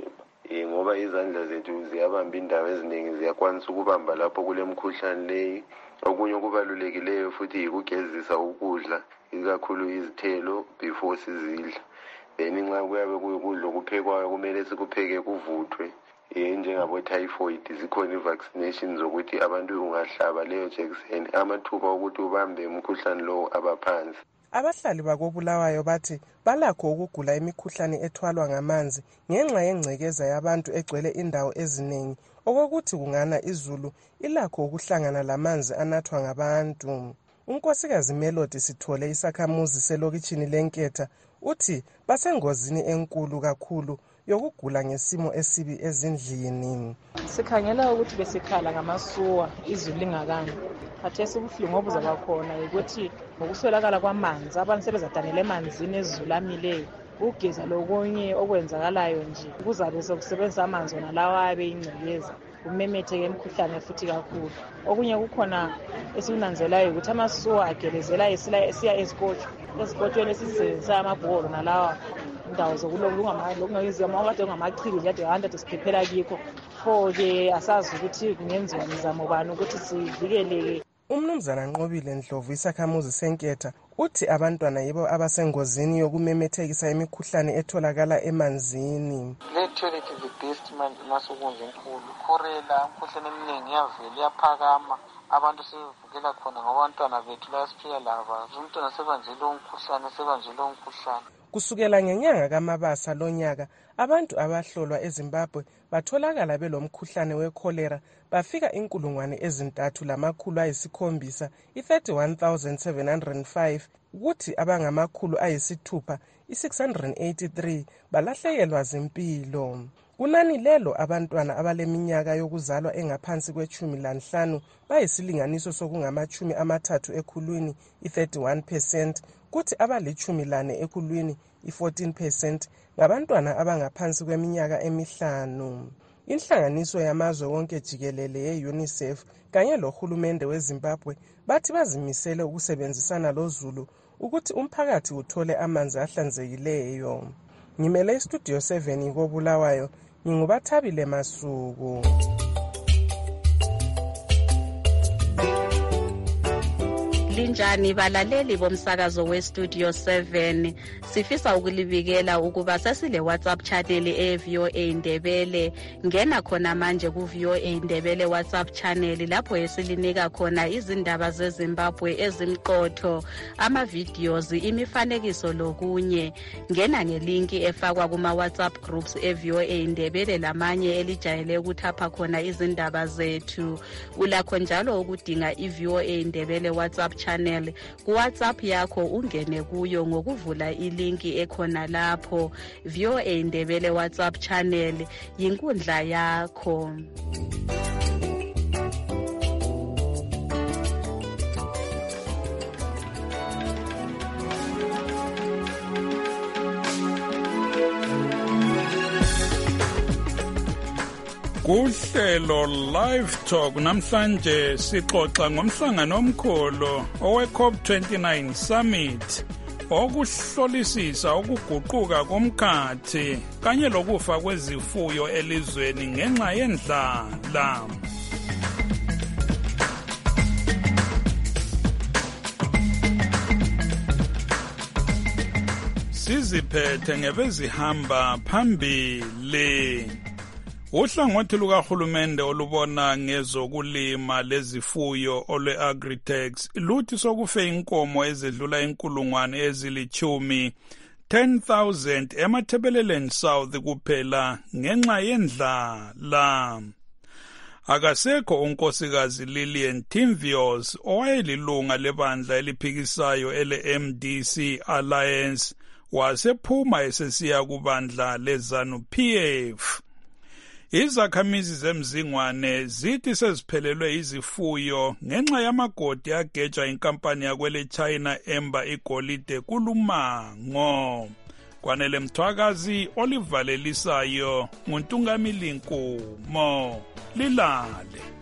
um ngoba izandla zethu ziyabamba indawo eziningi, ziyakwanisa ukubamba lapho kule mkhuhlane leyi. Okunye okubalulekileyo futhi yikugezisa ukudla, ikakhulu izithelo before sizidla. Then nxa kuyabe kuyikudla okuphekwayo kumele sikupheke kuvuthwe. Um njengabo-typhoid zikhona i-vaccination zokuthi abantu ungahlaba leyo jekiseni amathuba okuthi ubambe umkhuhlane lowo abaphansi. Abahlali bakobulawayo bathi balakho ukugula imikhuhlane ethwalwa ngamanzi ngenxa yengcekeza yabantu egcwele indawo eziningi, okokuthi kungana izulu ilakho ukuhlangana lamanzi anathwa ngabantu. Unkosikazi Melody Sithole, isakhamuzi selokitshini leNketha, uthi basengozini enkulu kakhulu yokugula ngesimo esibi ezindlini. Sikhangela ukuthi besikhala ngamasuwa izulu lingakani. Khathesi ubuhlungu obuzaba khona ukuthi ngokuswelakala kwamanzi abantu sebezadanela emanzini ezulu amileyo. Ukugeza lokunye okwenzakalayo nje kuzabe sokusebenzisa amanzi wona lawa abe ingcekeza, kumemetheke imikhuhlane futhi kakhulu. Okunye kukhona esikunanzelayo ukuthi amasuwa agelezela esiya esikotshwe esikotshweni esisebenzisa amabholo nalawa indawo zokulokungamayiziyamakade ongamachibi kade kade siphephela kikho. Pho-ke asazi ukuthi kungenziwa mizamo bani ukuthi sivikeleke. Umnumzana Nqobile Ndlovu, isakhamuzi seNketha, uthi abantwana yibo abasengozini yokumemethekisa imikhuhlane etholakala emanzini. Le toilet is the best man masukunje enkulu. Cholera, umkhuhlane eminingi yavela iyaphakama. Abantu sebevukela khona ngabantwana bethu la siphila laba. Umntwana sebanjele umkhuhlane sebanjele umkhuhlane. Kusukela ngenyanga kaMabasa lonyaka, abantu abahlolwa eZimbabwe batholakala belomkhuhlane wecholera bafika inkulungwane ezintathu lamakhulu ayisikhombisa, i-thirty-one thousand seven hundred five, kuthi abangamakhulu ayisithupha, i-six hundred eighty-three, balahlekelwa zimpilo. Kunani lelo abantwana abaleminyaka yokuzalwa engaphansi kwechumi lanhlanu bayisilinganiso sokungamachumi amathathu ekhulwini, i-thirty-one percent, kuthi abalichumi lane ekhulwini, i-fourteen percent, ngabantwana abangaphansi kweminyaka emihlanu. Inhlanganiso yamazwe wonke jikelele ye-UNICEF kanye lohulumende weZimbabwe bathi bazimisele ukusebenzisana loZulu ukuthi umphakathi uthole amanzi ahlanzekileyo. Ngimele istudio seven koBulawayo, ngingubathabile Masuku. Linjani balaleli bomsakazo weStudio seven, sifisa ukulibikela ukuba sesile WhatsApp channel e-V O A Ndebele. Ngena khona manje ku-V O A Ndebele WhatsApp channel lapho esilinika khona izindaba zeZimbabwe ezimqotho, ama-videos, imifanekiso lokunye. Ngena ngelinki efakwa kuma-WhatsApp groups e-V O A Ndebele lamanye elijayele ukuthapha khona izindaba zethu. Ulakho njalo ukudinga i-V O A Ndebele WhatsApp channel ku WhatsApp yakho, ungene kuyo ngokuvula ilinki ekhona lapho. V O A Ndebele WhatsApp channel yinkundla yakho. Kuhlelo Live Talk namhlanje sixoxa ngomhlangano omkhulu owe COP twenty-nine Summit okuhlolisisa ukuguquka komkhathi kanye lokufa kwezifuyo elizweni ngenxa yendlala. Siziphethe ngebezihamba phambili. Uhlangothi lukahulumende olubona ngezokulima lezifuyo olwe-Agritex luthi sokufe inkomo ezedlula inkulungwane ezilichumi ten thousand emathebeleleni South kuphela ngenxa yendlala. Akasekho unkosikazi Lillian Timvios owayelilunga lebandla eliphikisayo ele-M D C Alliance wasephuma esesiya kubandla leZANU-P F. Izakhamizi zemzingwane zithi seziphelelwe izifuyo ngenxa yamagodi ageja inkampani yakwele China emba igolide kulumango. Kwanele Mthwakazi olivalelisayo nguNtungamili Nkumo. Lilale.